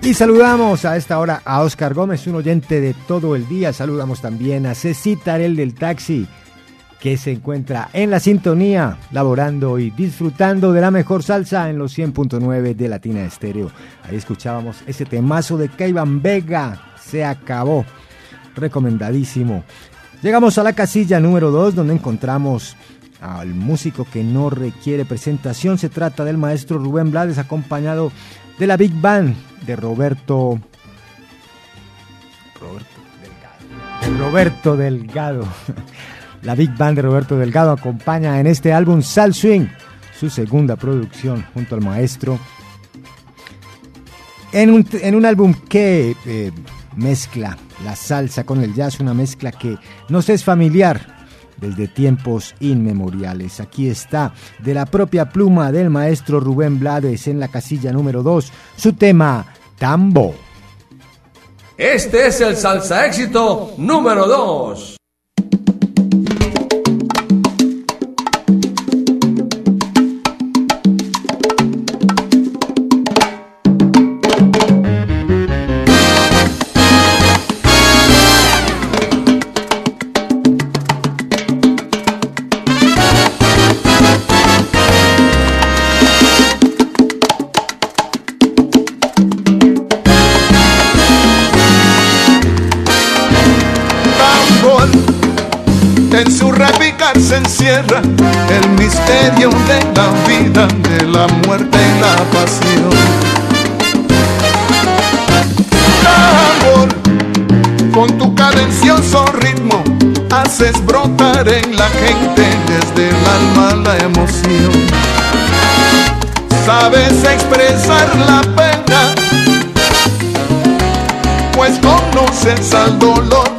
Y saludamos a esta hora a Oscar Gómez, un oyente de todo el día. Saludamos también a Ceci Tarel del taxi, que se encuentra en la sintonía, laborando y disfrutando de la mejor salsa en los cien punto nueve de Latina Estéreo. Ahí escuchábamos ese temazo de Keivan Vega, Se Acabó, recomendadísimo. Llegamos a la casilla número dos, donde encontramos al músico que no requiere presentación. Se trata del maestro Rubén Blades, acompañado de la Big Band de Roberto Roberto Delgado. De Roberto Delgado. La Big Band de Roberto Delgado acompaña en este álbum Sal Swing, su segunda producción junto al maestro, en un, en un álbum que eh, mezcla la salsa con el jazz, una mezcla que nos es familiar desde tiempos inmemoriales. Aquí está, de la propia pluma del maestro Rubén Blades, en la casilla número dos, su tema Tambo. Este es el salsa éxito número dos. En su repicar se encierra el misterio de la vida, de la muerte y la pasión. Tambor, con tu cadencioso ritmo haces brotar en la gente desde el alma la emoción. Sabes expresar la pena, pues conoces al dolor.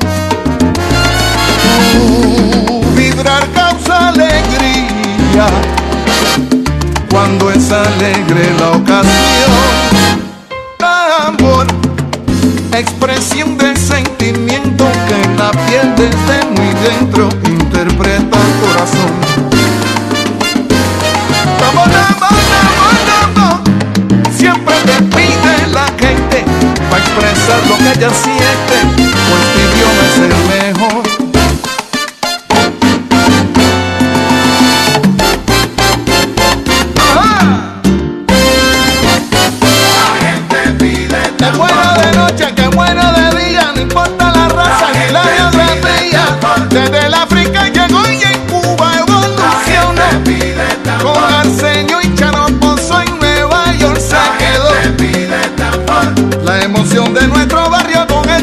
Vibrar causa alegría cuando es alegre la ocasión. Tambor, expresión de sentimiento que en la piel desde muy dentro interpreta el corazón. Tambor, tambor, tambor, tambor, siempre te pide la gente para expresar lo que ella siente, pues tu idioma es el mejor. Que buena de noche, que buena de día, no importa la raza ni la geografía. Desde el África llegó y en Cuba evolucionó. Con Arsenio y Charopozo en Nueva York se quedó. La emoción de nuestro barrio con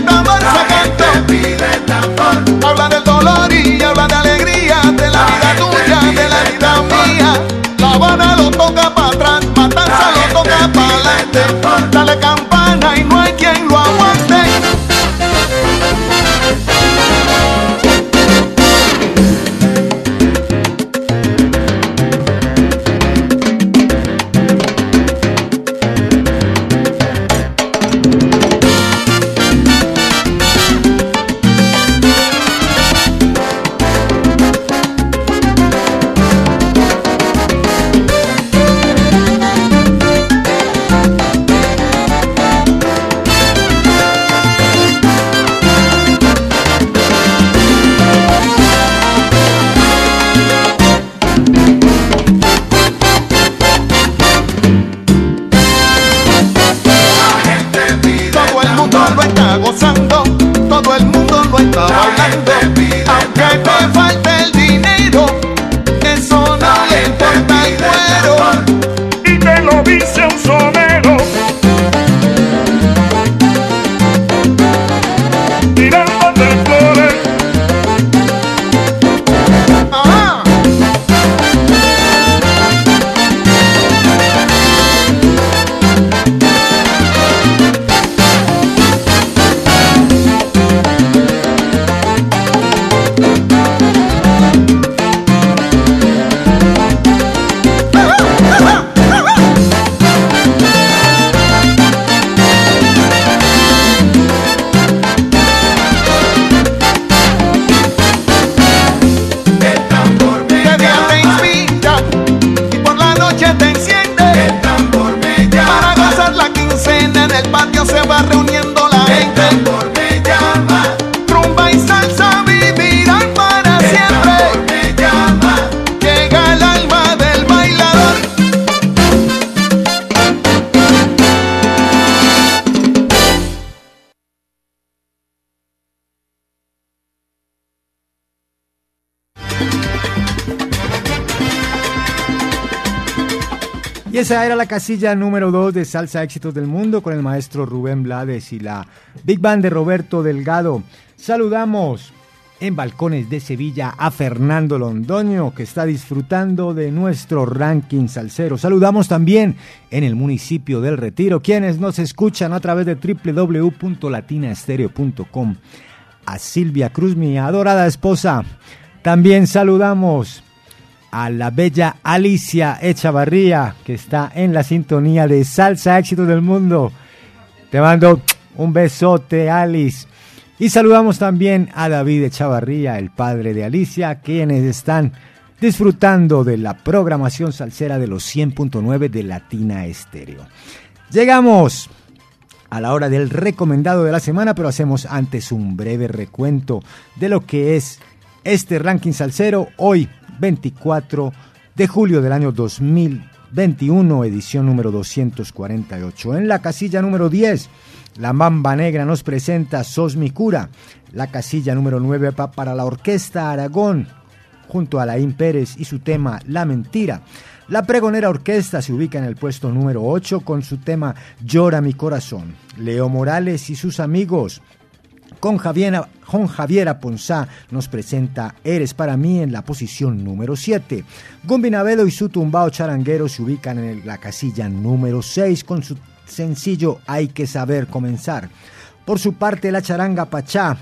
Y esa era la casilla número dos de Salsa Éxitos del Mundo con el maestro Rubén Blades y la Big Band de Roberto Delgado. Saludamos en Balcones de Sevilla a Fernando Londoño, que está disfrutando de nuestro ranking salsero. Saludamos también en el municipio del Retiro, quienes nos escuchan a través de doble u doble u doble u punto latina estéreo punto com. A Silvia Cruz, mi adorada esposa. También saludamos a la bella Alicia Echavarría, que está en la sintonía de Salsa Éxitos del Mundo. Te mando un besote, Alice. Y saludamos también a David Echavarría, el padre de Alicia, quienes están disfrutando de la programación salsera de los cien punto nueve de Latina Estéreo. Llegamos a la hora del recomendado de la semana, pero hacemos antes un breve recuento de lo que es este ranking salsero hoy, veinticuatro de julio del año dos mil veintiuno, edición número doscientos cuarenta y ocho. En la casilla número diez, la Mamba Negra nos presenta Sos mi cura. La casilla número nueve va para la Orquesta Aragón, junto a Laín Pérez y su tema La Mentira. La Pregonera Orquesta se ubica en el puesto número ocho con su tema Llora mi corazón. Leo Morales y sus amigos, con Javiera, con Javiera Ponzá, nos presenta Eres para mí en la posición número siete. Gumbi Navedo y su tumbao charanguero se ubican en la casilla número seis con su sencillo Hay que saber comenzar. Por su parte, la Charanga Pachá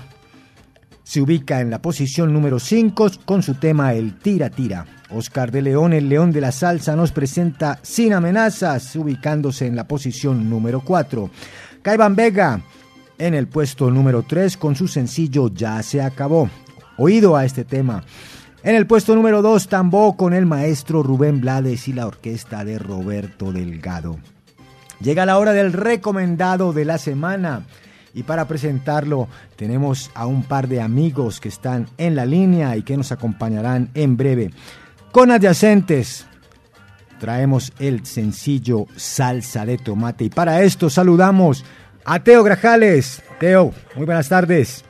se ubica en la posición número cinco con su tema El Tira Tira. Oscar de León, el León de la Salsa, nos presenta Sin Amenazas, ubicándose en la posición número cuatro. Caiban Vega en el puesto número tres con su sencillo Ya se acabó. Oído a este tema. En el puesto número dos, Tambó con el maestro Rubén Blades y la orquesta de Roberto Delgado. Llega la hora del recomendado de la semana y para presentarlo tenemos a un par de amigos que están en la línea y que nos acompañarán en breve. Con adyacentes traemos el sencillo Salsa de Tomate y para esto saludamos a Teo Grajales. Teo, muy buenas tardes.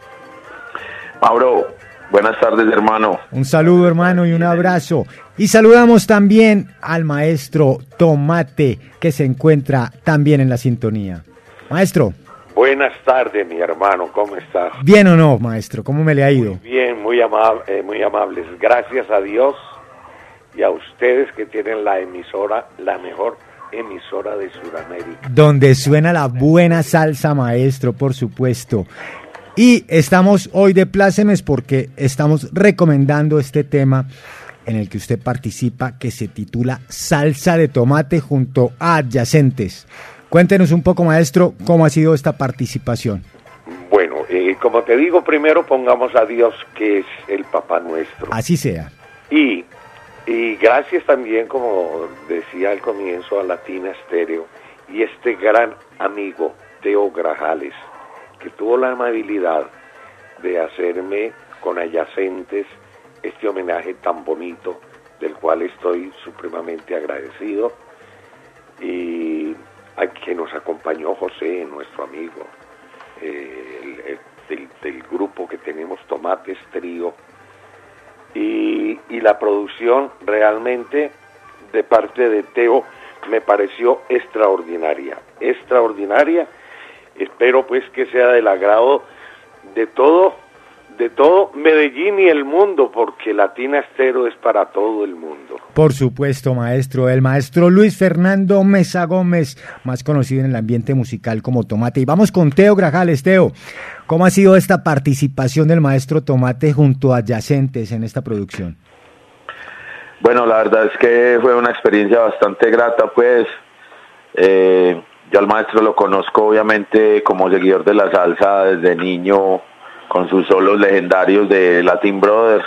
Mauro, buenas tardes, hermano. Un saludo, hermano, y un abrazo. Y saludamos también al maestro Tomate, que se encuentra también en la sintonía. Maestro. Buenas tardes, mi hermano, ¿cómo estás? ¿Bien o no, maestro? ¿Cómo me le ha ido? Muy bien, muy, amab eh, muy amables. Gracias a Dios y a ustedes que tienen la emisora, la mejor emisora de Sudamérica. Donde suena la buena salsa, maestro, por supuesto. Y estamos hoy de plácemes porque estamos recomendando este tema en el que usted participa, que se titula Salsa de Tomate junto a adyacentes. Cuéntenos un poco, maestro, cómo ha sido esta participación. Bueno, eh, como te digo, primero pongamos a Dios, que es el Papá nuestro. Así sea. Y Y gracias también, como decía al comienzo, a Latina Estéreo y este gran amigo Teo Grajales, que tuvo la amabilidad de hacerme con adyacentes este homenaje tan bonito, del cual estoy supremamente agradecido, y a que nos acompañó José, nuestro amigo, eh, el, el, del, del grupo que tenemos Tomates Trío. Y, y la producción realmente de parte de Teo me pareció extraordinaria, extraordinaria. Espero pues que sea del agrado de todo, de todo Medellín y el mundo, porque Latina Estéreo es para todo el mundo. Por supuesto, maestro, el maestro Luis Fernando Mesa Gómez, más conocido en el ambiente musical como Tomate. Y vamos con Teo Grajales. Teo, ¿cómo ha sido esta participación del maestro Tomate junto a adyacentes en esta producción? Bueno, la verdad es que fue una experiencia bastante grata, pues. Eh, yo al maestro lo conozco obviamente como seguidor de la salsa desde niño, con sus solos legendarios de Latin Brothers,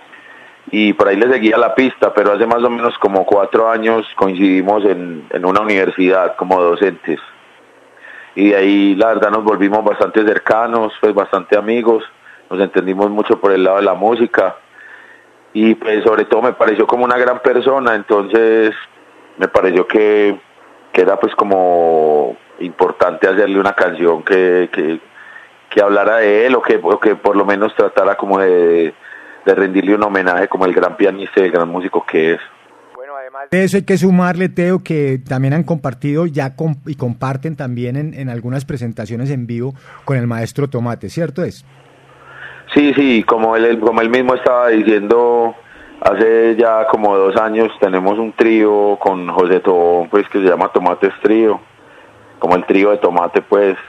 y por ahí le seguía la pista, pero hace más o menos como cuatro años coincidimos en, en una universidad como docentes, y de ahí la verdad nos volvimos bastante cercanos, pues bastante amigos, nos entendimos mucho por el lado de la música, y pues sobre todo me pareció como una gran persona, entonces me pareció que, que era pues como importante hacerle una canción que, que, que hablara de él, o que, o que por lo menos tratara como de, de rendirle un homenaje como el gran pianista y el gran músico que es. Bueno, además De eso hay que sumarle, Teo, que también han compartido ya com- y comparten también en, en algunas presentaciones en vivo con el maestro Tomate, ¿cierto es? Sí, sí, como él, como él mismo estaba diciendo, hace ya como dos años tenemos un trío con José Tobón, pues que se llama Tomates Trío, como el trío de Tomate, pues,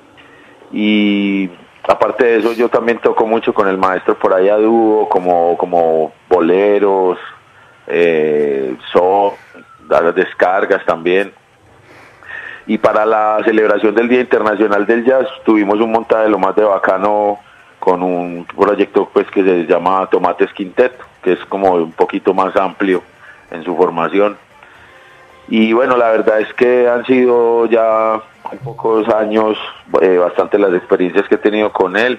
y aparte de eso yo también toco mucho con el maestro por ahí a dúo, como, como boleros, eh, son, las descargas también. Y para la celebración del Día Internacional del Jazz tuvimos un montaje de lo más de bacano con un proyecto pues que se llama Tomates Quinteto, que es como un poquito más amplio en su formación. Y bueno, la verdad es que han sido ya en pocos años eh, bastante las experiencias que he tenido con él.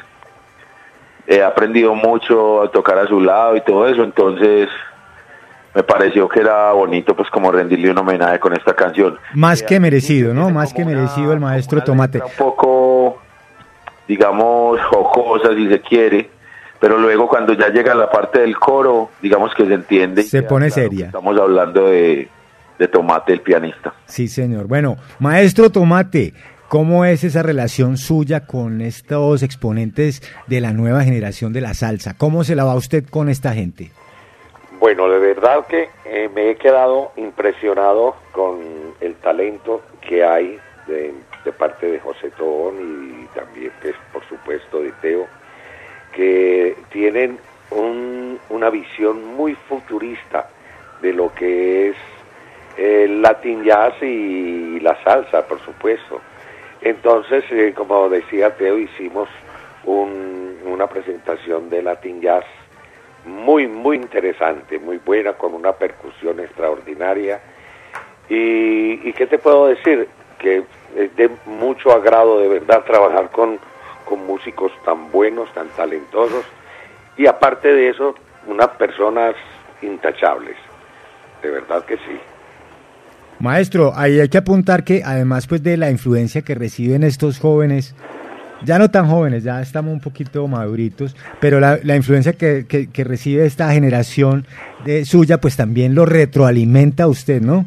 He aprendido mucho a tocar a su lado y todo eso, entonces me pareció que era bonito pues como rendirle un homenaje con esta canción. Más que merecido, ¿no? Más que merecido el maestro Tomate. Un poco, digamos, jocosa si se quiere, pero luego cuando ya llega la parte del coro, digamos que se entiende. Y se pone seria. Estamos hablando de, de Tomate, el pianista. Sí, señor. Bueno, maestro Tomate, ¿cómo es esa relación suya con estos exponentes de la nueva generación de la salsa? ¿Cómo se la va usted con esta gente? Bueno, de verdad que eh, me he quedado impresionado con el talento que hay de, de parte de José Tobón y también, pues, por supuesto, de Teo, que tienen un, una visión muy futurista de lo que es el Latin Jazz y la salsa, por supuesto. Entonces, eh, como decía Teo, hicimos un, una presentación de Latin Jazz muy, muy interesante, muy buena, con una percusión extraordinaria. Y, y ¿qué te puedo decir? Que es de mucho agrado, de verdad, trabajar con, con músicos tan buenos, tan talentosos, y aparte de eso, unas personas intachables. De verdad que sí. Maestro, ahí hay que apuntar que además pues de la influencia que reciben estos jóvenes, ya no tan jóvenes, ya estamos un poquito maduritos, pero la, la influencia que, que, que recibe esta generación de suya, pues también lo retroalimenta a usted, ¿no?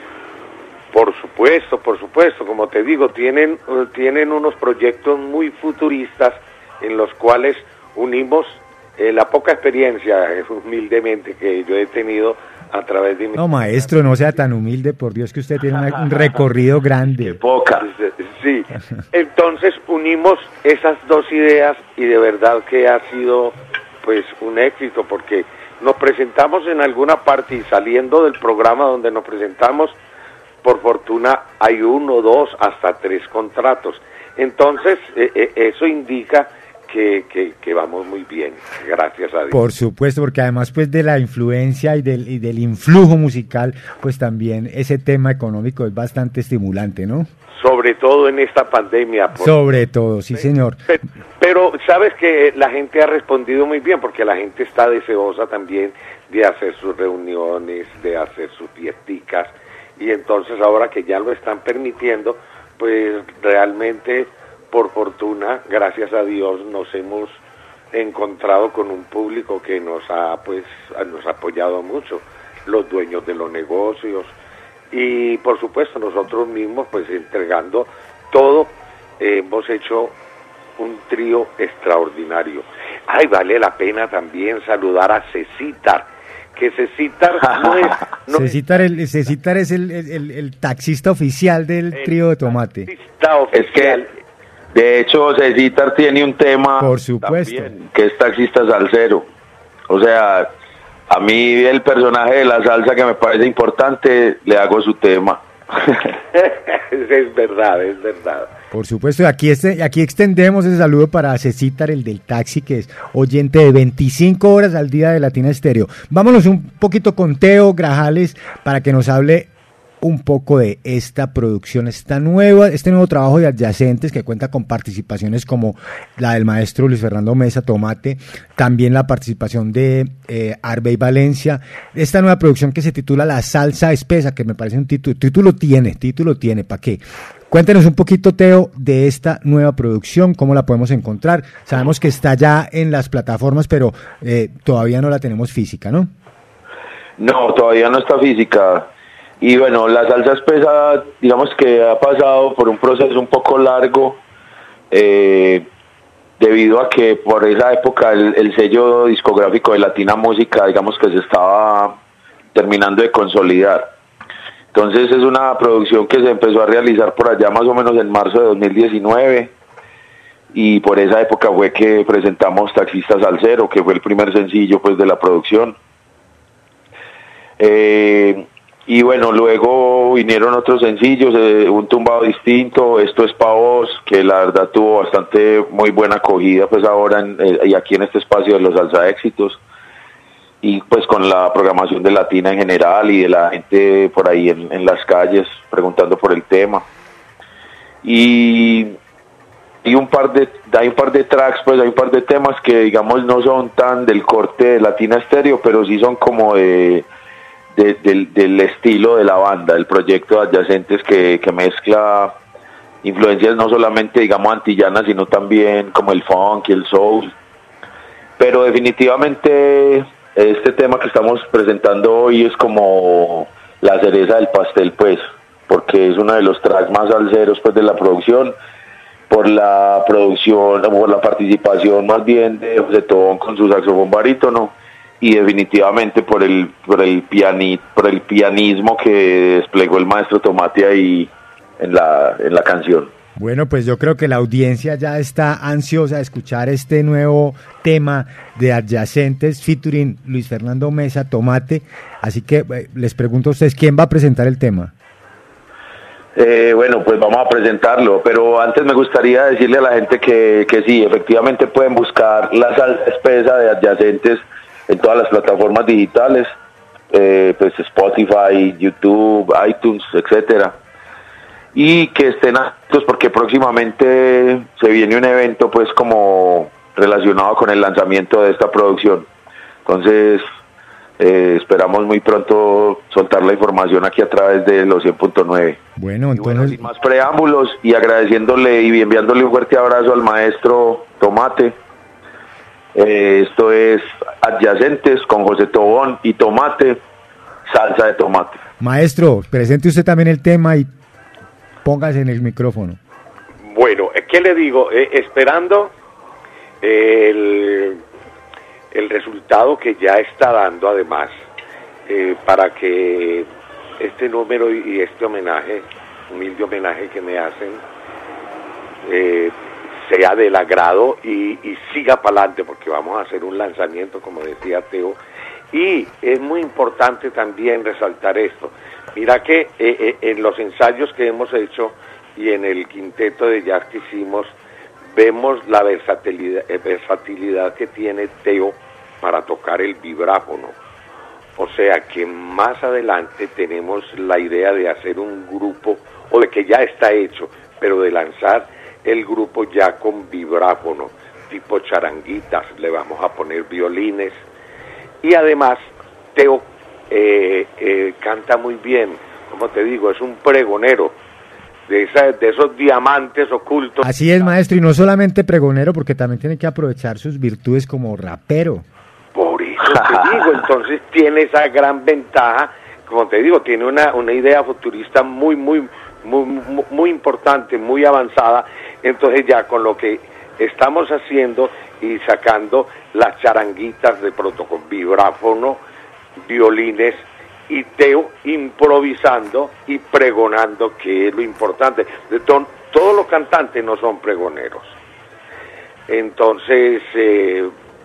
Por supuesto, por supuesto, como te digo, tienen, tienen unos proyectos muy futuristas en los cuales unimos eh, la poca experiencia, eh, humildemente, que yo he tenido a través de mi... No, maestro, no sea tan humilde, por Dios, que usted tiene una, un recorrido grande. Poca. Sí, entonces unimos esas dos ideas y de verdad que ha sido pues un éxito, porque nos presentamos en alguna parte y saliendo del programa donde nos presentamos, por fortuna hay uno, dos, hasta tres contratos. Entonces eh, eh, eso indica Que, que, que vamos muy bien, gracias a Dios. Por supuesto, porque además pues de la influencia y del, y del influjo musical, pues también ese tema económico es bastante estimulante, ¿no? Sobre todo en esta pandemia. Por... Sobre todo, sí, señor. Pero, pero sabes que la gente ha respondido muy bien, porque la gente está deseosa también de hacer sus reuniones, de hacer sus fiesticas, y entonces ahora que ya lo están permitiendo, pues realmente... Por fortuna, gracias a Dios, nos hemos encontrado con un público que nos ha, pues, nos ha apoyado mucho, los dueños de los negocios y, por supuesto, nosotros mismos, pues, entregando todo, eh, hemos hecho un trío extraordinario. Ay, vale la pena también saludar a Cecitar, que Cecitar no es... No Cecitar, el, Cecitar es el, el, el taxista oficial del trío de Tomate. Es que... De hecho, Cecitar tiene un tema, por supuesto, también, que es taxista salsero. O sea, a mí el personaje de la salsa que me parece importante, le hago su tema. Es verdad, es verdad. Por supuesto, aquí, este, aquí extendemos ese saludo para Cecitar, el del taxi, que es oyente de veinticinco horas al día de Latina Estéreo. Vámonos un poquito con Teo Grajales para que nos hable un poco de esta producción, esta nueva, este nuevo trabajo de adyacentes que cuenta con participaciones como la del maestro Luis Fernando Mesa, Tomate, también la participación de eh, Arbey Valencia, esta nueva producción que se titula La Salsa Espesa, que me parece un título, título tiene, título tiene, ¿para qué? Cuéntenos un poquito, Teo, de esta nueva producción, cómo la podemos encontrar. Sabemos que está ya en las plataformas, pero eh, todavía no la tenemos física, ¿no? No, todavía no está física. Y bueno, la salsa espesa, digamos que ha pasado por un proceso un poco largo, eh, debido a que por esa época el, el sello discográfico de Latina Música, digamos que se estaba terminando de consolidar. Entonces es una producción que se empezó a realizar por allá más o menos en marzo de dos mil diecinueve, y por esa época fue que presentamos Taxista Salsero, que fue el primer sencillo pues de la producción. Eh, y bueno, luego vinieron otros sencillos, eh, Un Tumbado Distinto, Esto es pa' vos, que la verdad tuvo bastante muy buena acogida pues ahora en, eh, y aquí en este espacio de los Salsa Éxitos, y pues con la programación de Latina en general y de la gente por ahí en, en las calles preguntando por el tema. Y, y un par de hay un par de tracks, pues hay un par de temas que digamos no son tan del corte de Latina Stereo, pero sí son como de, de del, del estilo de la banda, del proyecto de Adyacentes, que, que mezcla influencias no solamente digamos antillanas, sino también como el funk y el soul. Pero definitivamente este tema que estamos presentando hoy es como la cereza del pastel, pues, porque es uno de los tracks más salseros pues de la producción, por la producción, por la participación más bien de José Tobón con su saxofón barítono, y definitivamente por el por el piani, por el pianismo que desplegó el maestro Tomate ahí en la en la canción. Bueno, pues yo creo que la audiencia ya está ansiosa de escuchar este nuevo tema de Adyacentes featuring Luis Fernando Mesa, Tomate. Así que eh, les pregunto a ustedes, ¿quién va a presentar el tema? Eh, bueno, pues vamos a presentarlo, pero antes me gustaría decirle a la gente que, que sí, efectivamente pueden buscar la salsa espesa de Adyacentes en todas las plataformas digitales, eh, pues Spotify, YouTube, iTunes, etcétera. Y que estén atentos porque próximamente se viene un evento pues como relacionado con el lanzamiento de esta producción. Entonces eh, esperamos muy pronto soltar la información aquí a través de los cien punto nueve. Bueno, entonces... Bueno, sin más preámbulos y agradeciéndole y enviándole un fuerte abrazo al maestro Tomate. Eh, esto es Adyacentes con José Tobón y Tomate, salsa de tomate. Maestro, presente usted también el tema y póngase en el micrófono. Bueno, ¿qué le digo? Eh, esperando el, el resultado que ya está dando, además, eh, para que este número y este homenaje, humilde homenaje que me hacen, eh, sea del agrado y, y siga para adelante, porque vamos a hacer un lanzamiento, como decía Teo, y es muy importante también resaltar esto. Mira que eh, eh, en los ensayos que hemos hecho y en el quinteto de jazz que hicimos, vemos la versatilidad, eh, versatilidad que tiene Teo para tocar el vibráfono. O sea que más adelante tenemos la idea de hacer un grupo, o de que ya está hecho, pero de lanzar el grupo ya con vibráfono, tipo charanguitas, le vamos a poner violines, y además Teo Eh, eh, canta muy bien, como te digo, es un pregonero de, esa, de esos diamantes ocultos. Así es, maestro, y no solamente pregonero, porque también tiene que aprovechar sus virtudes como rapero. Por eso te digo, entonces tiene esa gran ventaja, como te digo, tiene una, una idea futurista muy, muy, muy, muy, muy importante, muy avanzada. Entonces ya con lo que estamos haciendo y sacando las charanguitas de pronto con vibráfono, violines, y Teo improvisando y pregonando, que es lo importante. De to- todos los cantantes no son pregoneros. Entonces eh,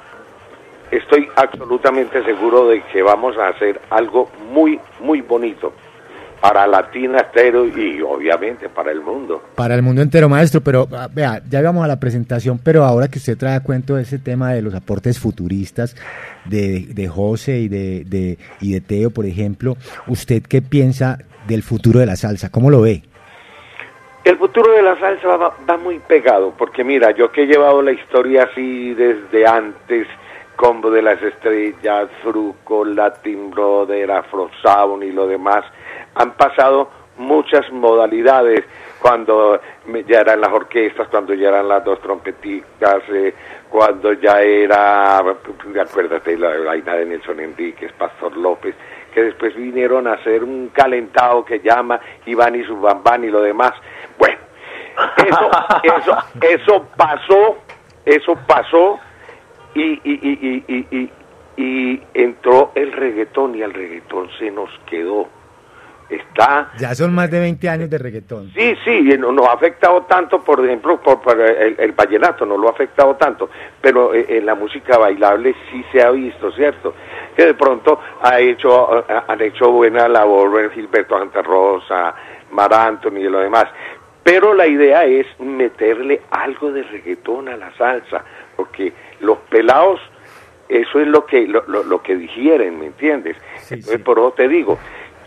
estoy absolutamente seguro de que vamos a hacer algo muy, muy bonito para Latina Stereo y obviamente para el mundo. Para el mundo entero, maestro, pero ah, vea, ya íbamos a la presentación, pero ahora que usted trae a cuento ese tema de los aportes futuristas de, de José y de, de, y de Teo, por ejemplo, ¿usted qué piensa del futuro de la salsa? ¿Cómo lo ve? El futuro de la salsa va, va muy pegado, porque mira, yo que he llevado la historia así desde antes, Combo de las Estrellas, Fruco, Latin Brother, Afro Sound y lo demás, han pasado muchas modalidades, cuando ya eran las orquestas, cuando ya eran las dos trompetitas, eh, cuando ya era, acuérdate, la vaina de Nelson Enríquez, Pastor López, que después vinieron a hacer un calentado que llama Iván y su bambán y lo demás. Bueno, eso, eso, eso pasó, eso pasó y, y, y, y, y, y, y entró el reggaetón y el reggaetón se nos quedó. Está... Ya son más de veinte años de reggaetón. Sí, sí, no, no ha afectado tanto, por ejemplo, por, por el, el vallenato no lo ha afectado tanto, pero eh, en la música bailable sí se ha visto, ¿cierto? Que de pronto ha hecho, han hecho buena labor Gilberto Santa Rosa, Mar Anthony y lo demás, pero la idea es meterle algo de reggaetón a la salsa, porque los pelados, eso es lo que, lo, lo, lo que digieren, ¿me entiendes? Sí, Entonces, sí. Por eso te digo,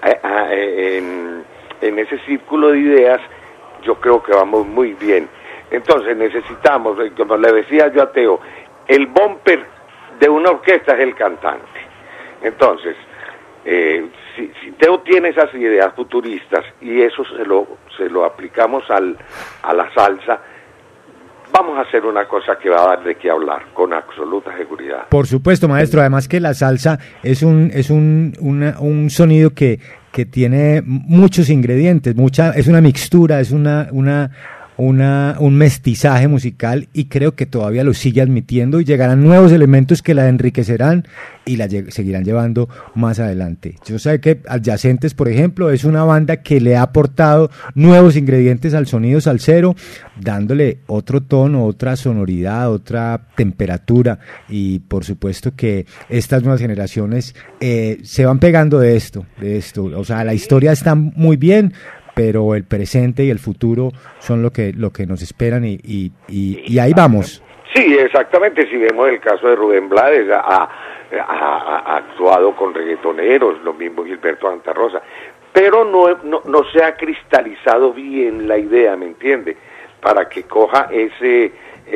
En, en ese círculo de ideas yo creo que vamos muy bien. Entonces necesitamos, como le decía yo a Teo, el bumper de una orquesta es el cantante. Entonces eh, si, si Teo tiene esas ideas futuristas y eso se lo se lo aplicamos al a la salsa, vamos a hacer una cosa que va a dar de qué hablar, con absoluta seguridad. Por supuesto, maestro, además que la salsa es un es un una, un sonido que que tiene muchos ingredientes, mucha es una mixtura, es una una una un mestizaje musical y creo que todavía lo sigue admitiendo y llegarán nuevos elementos que la enriquecerán y la lle- seguirán llevando más adelante. Yo sé que Adyacentes, por ejemplo, es una banda que le ha aportado nuevos ingredientes al sonido salsero, dándole otro tono, otra sonoridad, otra temperatura y por supuesto que estas nuevas generaciones eh, se van pegando de esto, de esto. O sea, la historia está muy bien, pero el presente y el futuro son lo que lo que nos esperan y, y, y, y ahí vamos. Sí, exactamente, si vemos el caso de Rubén Blades, ha, ha, ha actuado con reggaetoneros, lo mismo Gilberto Santa Rosa, pero no, no, no se ha cristalizado bien la idea, ¿me entiende? Para que coja ese,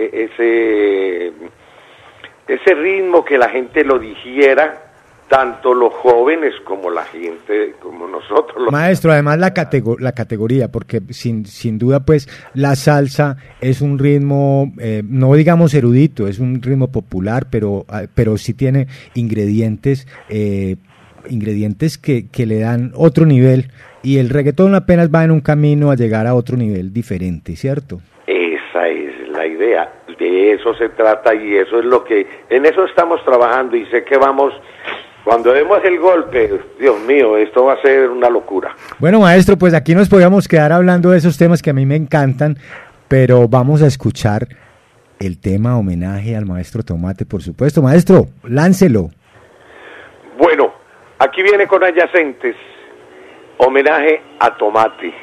ese, ese ritmo, que la gente lo digiera, tanto los jóvenes como la gente, como nosotros. Los... Maestro, además la, catego- la categoría, porque sin sin duda pues la salsa es un ritmo, eh, no digamos erudito, es un ritmo popular, pero pero sí tiene ingredientes, eh, ingredientes que, que le dan otro nivel, y el reggaetón apenas va en un camino a llegar a otro nivel diferente, ¿cierto? Esa es la idea, de eso se trata y eso es lo que, en eso estamos trabajando y sé que vamos... Cuando demos el golpe, Dios mío, esto va a ser una locura. Bueno, maestro, pues aquí nos podríamos quedar hablando de esos temas que a mí me encantan, pero vamos a escuchar el tema homenaje al maestro Tomate, por supuesto. Maestro, láncelo. Bueno, aquí viene con Adyacentes, homenaje a Tomate,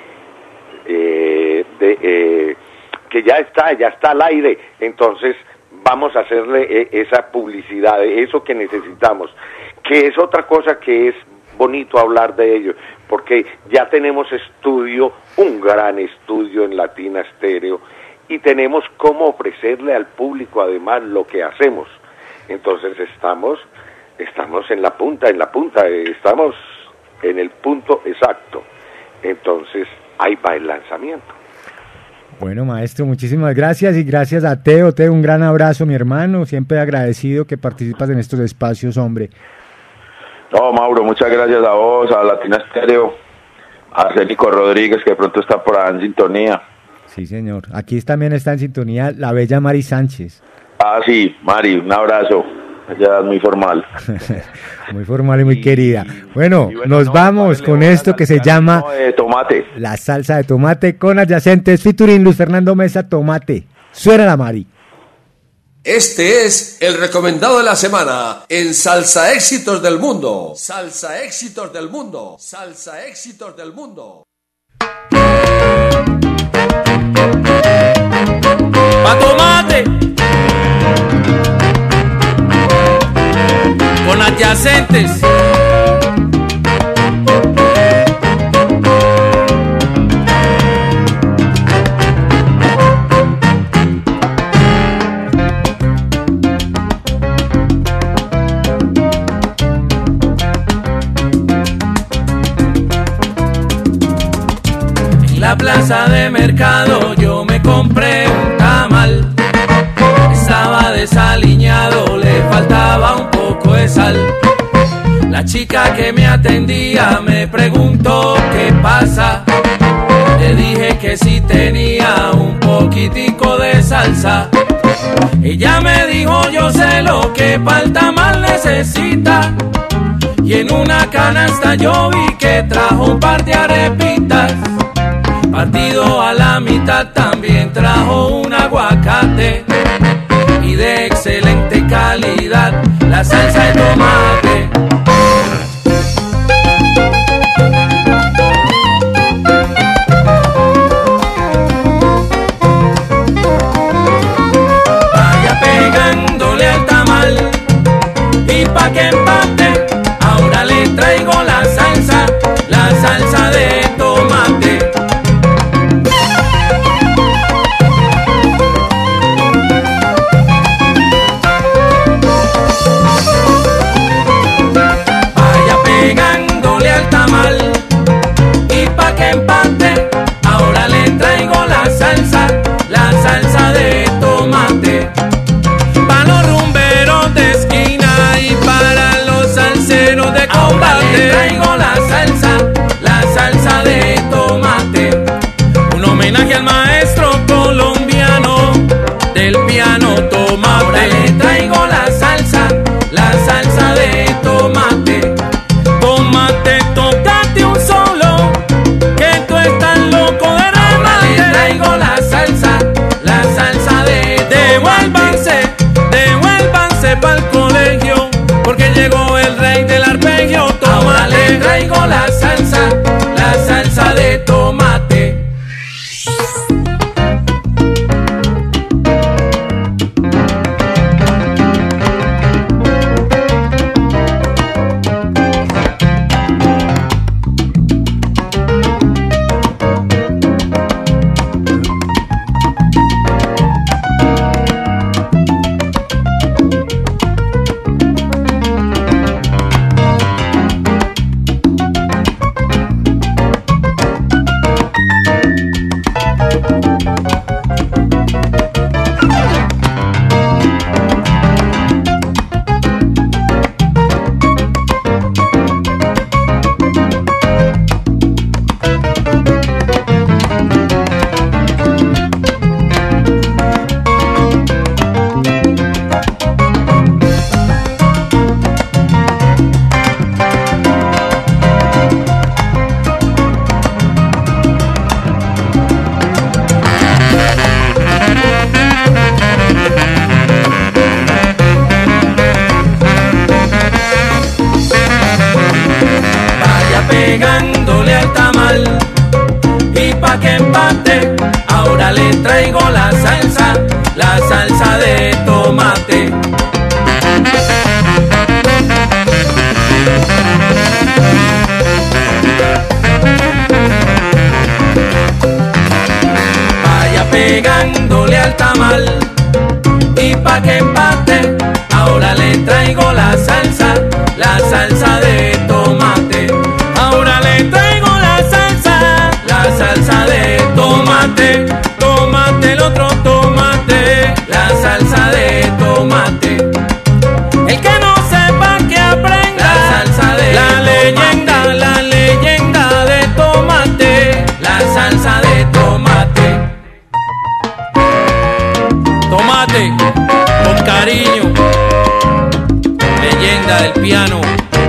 eh, de, eh, que ya está, ya está al aire, entonces vamos a hacerle eh, esa publicidad, eso que necesitamos, que es otra cosa que es bonito hablar de ello, porque ya tenemos estudio, un gran estudio en Latina Estéreo, y tenemos cómo ofrecerle al público además lo que hacemos. Entonces estamos, estamos en la punta, en la punta, estamos en el punto exacto. Entonces ahí va el lanzamiento. Bueno, maestro, muchísimas gracias y gracias a Teo. Teo, un gran abrazo, mi hermano, siempre agradecido que participas en estos espacios, hombre. No, Mauro, muchas gracias a vos, a Latina Estéreo, a Arsénico Rodríguez, que de pronto está por ahí en sintonía. Sí, señor. Aquí también está en sintonía la bella Mari Sánchez. Ah, sí, Mari, un abrazo. Ella es muy formal. Muy formal y muy y, querida. Bueno, y bueno nos no, vamos con esto que se llama de tomate. La salsa de tomate con Adyacentes, featuring Luis Fernando Mesa, Tomate. Suena la Mari. Este es el recomendado de la semana en Salsa Éxitos del Mundo. Salsa Éxitos del Mundo. Salsa Éxitos del Mundo. Pa' Tomate con Adyacentes. En la plaza de mercado yo me compré un tamal. Estaba desaliñado, le faltaba un poco de sal. La La chica que me atendía me preguntó qué pasa. Le dije que si tenía un poquitico de salsa. Ella me dijo yo sé lo que pa'l tamal necesita. Y en una canasta yo vi que trajo un par de arepitas. Partido a la mitad también trajo un aguacate. Y de excelente calidad la salsa de tomate. Vaya pegándole al tamal y pa' que empate, ahora le traigo la salsa, la salsa de tomate. Pegándole al tamal y pa' que empate, ahora le traigo la salsa, la salsa de tomate. Pa' los rumberos de esquina y para los salseros de combate, ahora le traigo la salsa, la salsa de tomate. Un homenaje al maestro colombiano del piano tomate. Ahora le traigo la salsa, la salsa de tomate. Tómate, tócate un solo, que tú estás loco de remate. Ahora le traigo la salsa, la salsa de devuélvanse, devuélvanse pa'l colegio, porque llegó el rey del arpegio. Tómate. Ahora le traigo la salsa, la salsa de tomate. Pegándole al tamal y pa' que empate, ahora le traigo la salsa, la salsa de tomate. Vaya pegándole al tamal y pa' que empate, ahora le traigo la salsa, la salsa de tomate. Ahora le traigo la salsa, la salsa de tomate. Tomate el otro tomate, la salsa de tomate. El que no sepa que aprenda la salsa de la tomate. Leyenda, la leyenda de tomate, la salsa de tomate. Tomate, con cariño, leyenda del piano.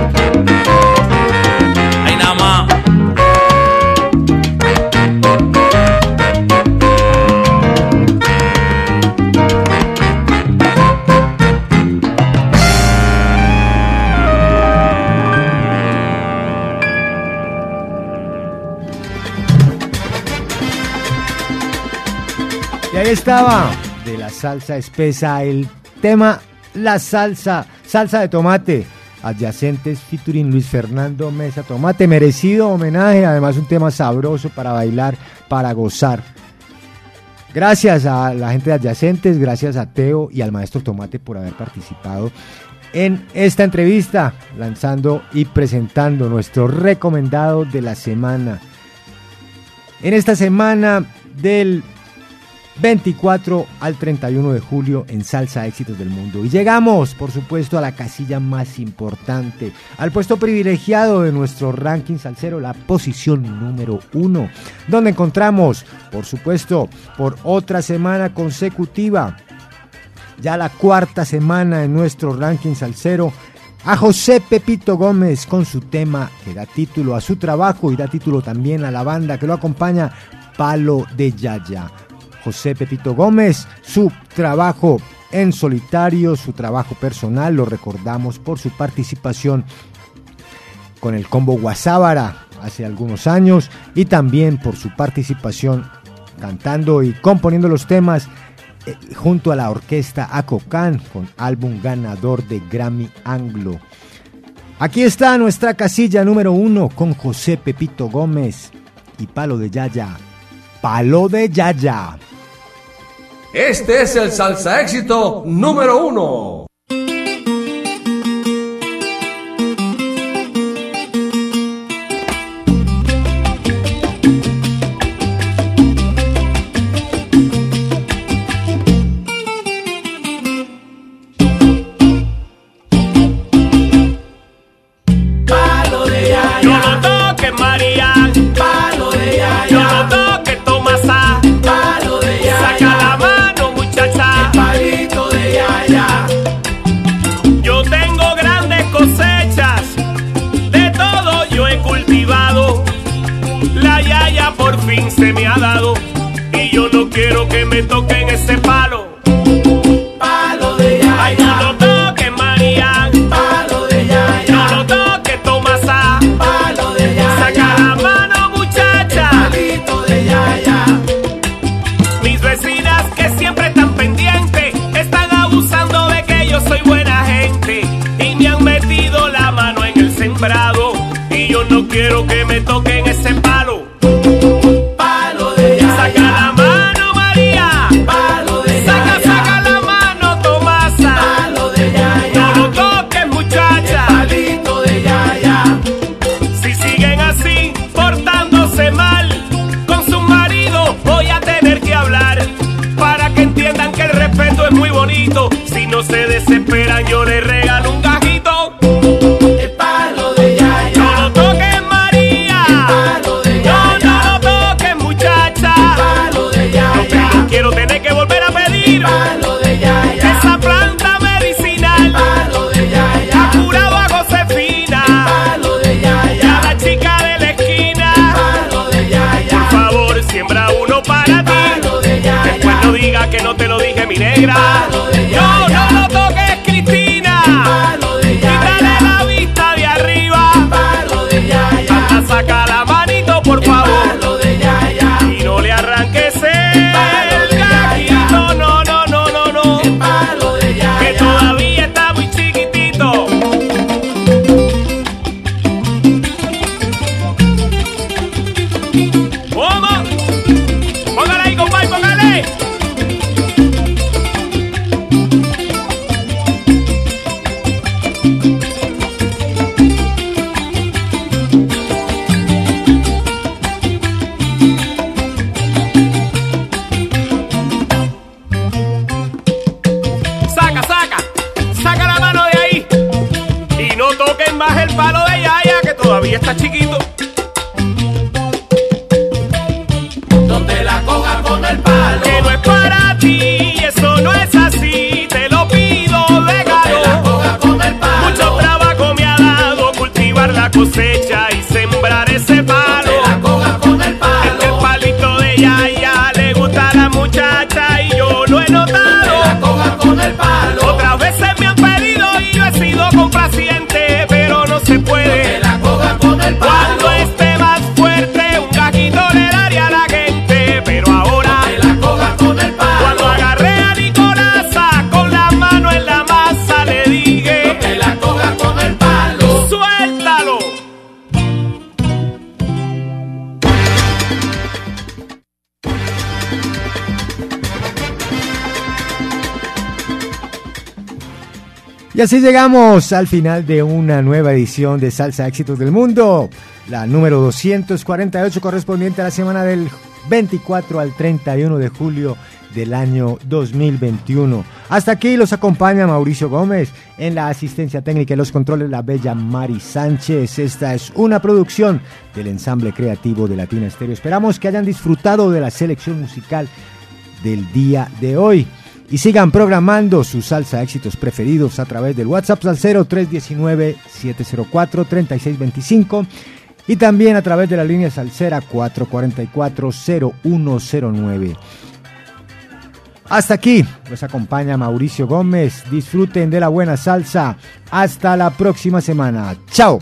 Y ahí estaba, de la salsa espesa, el tema La Salsa, salsa de tomate, adyacentes featuring Luis Fernando Mesa Tomate, merecido homenaje, además un tema sabroso para bailar, para gozar. Gracias a la gente de Adyacentes, gracias a Teo y al maestro Tomate por haber participado en esta entrevista, lanzando y presentando nuestro recomendado de la semana. En esta semana del veinticuatro al treinta y uno de julio en Salsa Éxitos del Mundo. Y llegamos, por supuesto, a la casilla más importante, al puesto privilegiado de nuestro ranking salsero, la posición número uno, donde encontramos, por supuesto, por otra semana consecutiva, ya la cuarta semana en nuestro ranking salsero, a José Pepito Gómez con su tema que da título a su trabajo y da título también a la banda que lo acompaña, Palo de Yaya. José Pepito Gómez, su trabajo en solitario, su trabajo personal, lo recordamos por su participación con el combo Guasábara hace algunos años y también por su participación cantando y componiendo los temas eh, junto a la orquesta Acocán con álbum ganador de Grammy Anglo. Aquí está nuestra casilla número uno con José Pepito Gómez y Palo de Yaya. Palo de Yaya. Este es el salsa éxito número uno. Palo de Yaya. No lo toques, María. Palo de Yaya. No lo toques, Tomasa. Palo de Yaya. Saca la mano, muchacha. El palito de Yaya. Yo tengo grandes cosechas. De todo yo he cultivado. La Yaya por fin se me ha dado. Y yo no quiero que me toquen ese palo. Palo de Yaya. Ay, no lo toques, María. Palo de Yaya. No lo toques, Tomasa. Palo de Yaya. Saca la mano, muchacha. Palito de Yaya. Mis vecinas que siempre están pendientes están abusando de que yo soy buena gente y me han metido la mano en el sembrado y yo no quiero que me toquen ese palo. Palo de Yaya. Saca la mano, María. Palo de Yaya. Saca, saca la mano, Tomasa. Palo de Yaya. No lo toques, muchacha. El palito de Yaya. Si siguen así, portándose mal con su marido, voy a tener que hablar para que entiendan que el respeto es muy bonito. Si no se desesperan, yo les regalo un gajito. El palo de Yaya. No lo toques, María. El palo de Yaya. No, no lo toques, muchacha. El palo de Yaya. No quiero tener que volver a pedir. El palo de Yaya. Esa planta medicinal. El palo de Yaya. Ha curado a Josefina. El palo de Yaya. Y a la chica de la esquina. El palo de Yaya. Por favor, siembra uno para ti. El palo de Yaya. Después no digas que no te lo dije, mi negra. El palo de Yaya. No, no lo toques, Cristina. El palo de Yaya. Quítale la vista de arriba. El palo de Yaya. Anda, saca la manito, por favor. El palo de Yaya. Y no le arranques el gajito. No, no, no, no, no. El palo de Yaya. Que todavía está muy chiquitito. ¿Cómo? Póngale ahí, compadre, póngale. Saca, saca, saca la mano de ahí. Y no toquen más el palo de Yaya, que todavía está chiquito. Donde la coja con el palo. Que no es para ti, eso no es así. Te lo pido, déjalo. La coja con el palo. Mucho trabajo me ha dado cultivar la cosecha y sembrar ese palo. La coja con el palo. Este palito de Yaya le gusta a la muchacha y yo lo he notado. La coja con el palo. Otras veces me han pedido y yo he sido complaciente, pero no se puede. La coja con el palo. Cuando esté más fuerte, un gajito le daría a la gente, pero ahora la coja con el palo. Cuando agarré a Nicolasa con la mano en la masa, le dije que la coja con el palo. Suéltalo. Y así llegamos al final de una nueva edición de Salsa Éxitos del Mundo, la número doscientos cuarenta y ocho, correspondiente a la semana del veinticuatro al treinta y uno de julio del año dos mil veintiuno. Hasta aquí los acompaña Mauricio Gómez, en la asistencia técnica y los controles la bella Mari Sánchez. Esta es una producción del ensamble creativo de Latina Estéreo. Esperamos que hayan disfrutado de la selección musical del día de hoy y sigan programando sus salsa éxitos preferidos a través del WhatsApp Salsero tres uno nueve, siete cero cuatro, tres seis dos cinco y también a través de la línea salsera cuatro cuatro cuatro, cero uno cero nueve. Hasta aquí los acompaña Mauricio Gómez. Disfruten de la buena salsa. Hasta la próxima semana. Chao.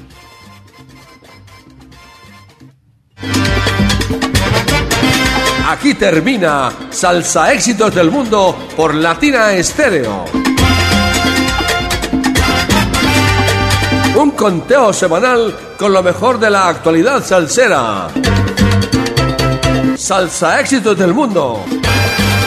Aquí termina Salsa Éxitos del Mundo por Latina Estéreo. Un conteo semanal con lo mejor de la actualidad salsera. Salsa Éxitos del Mundo.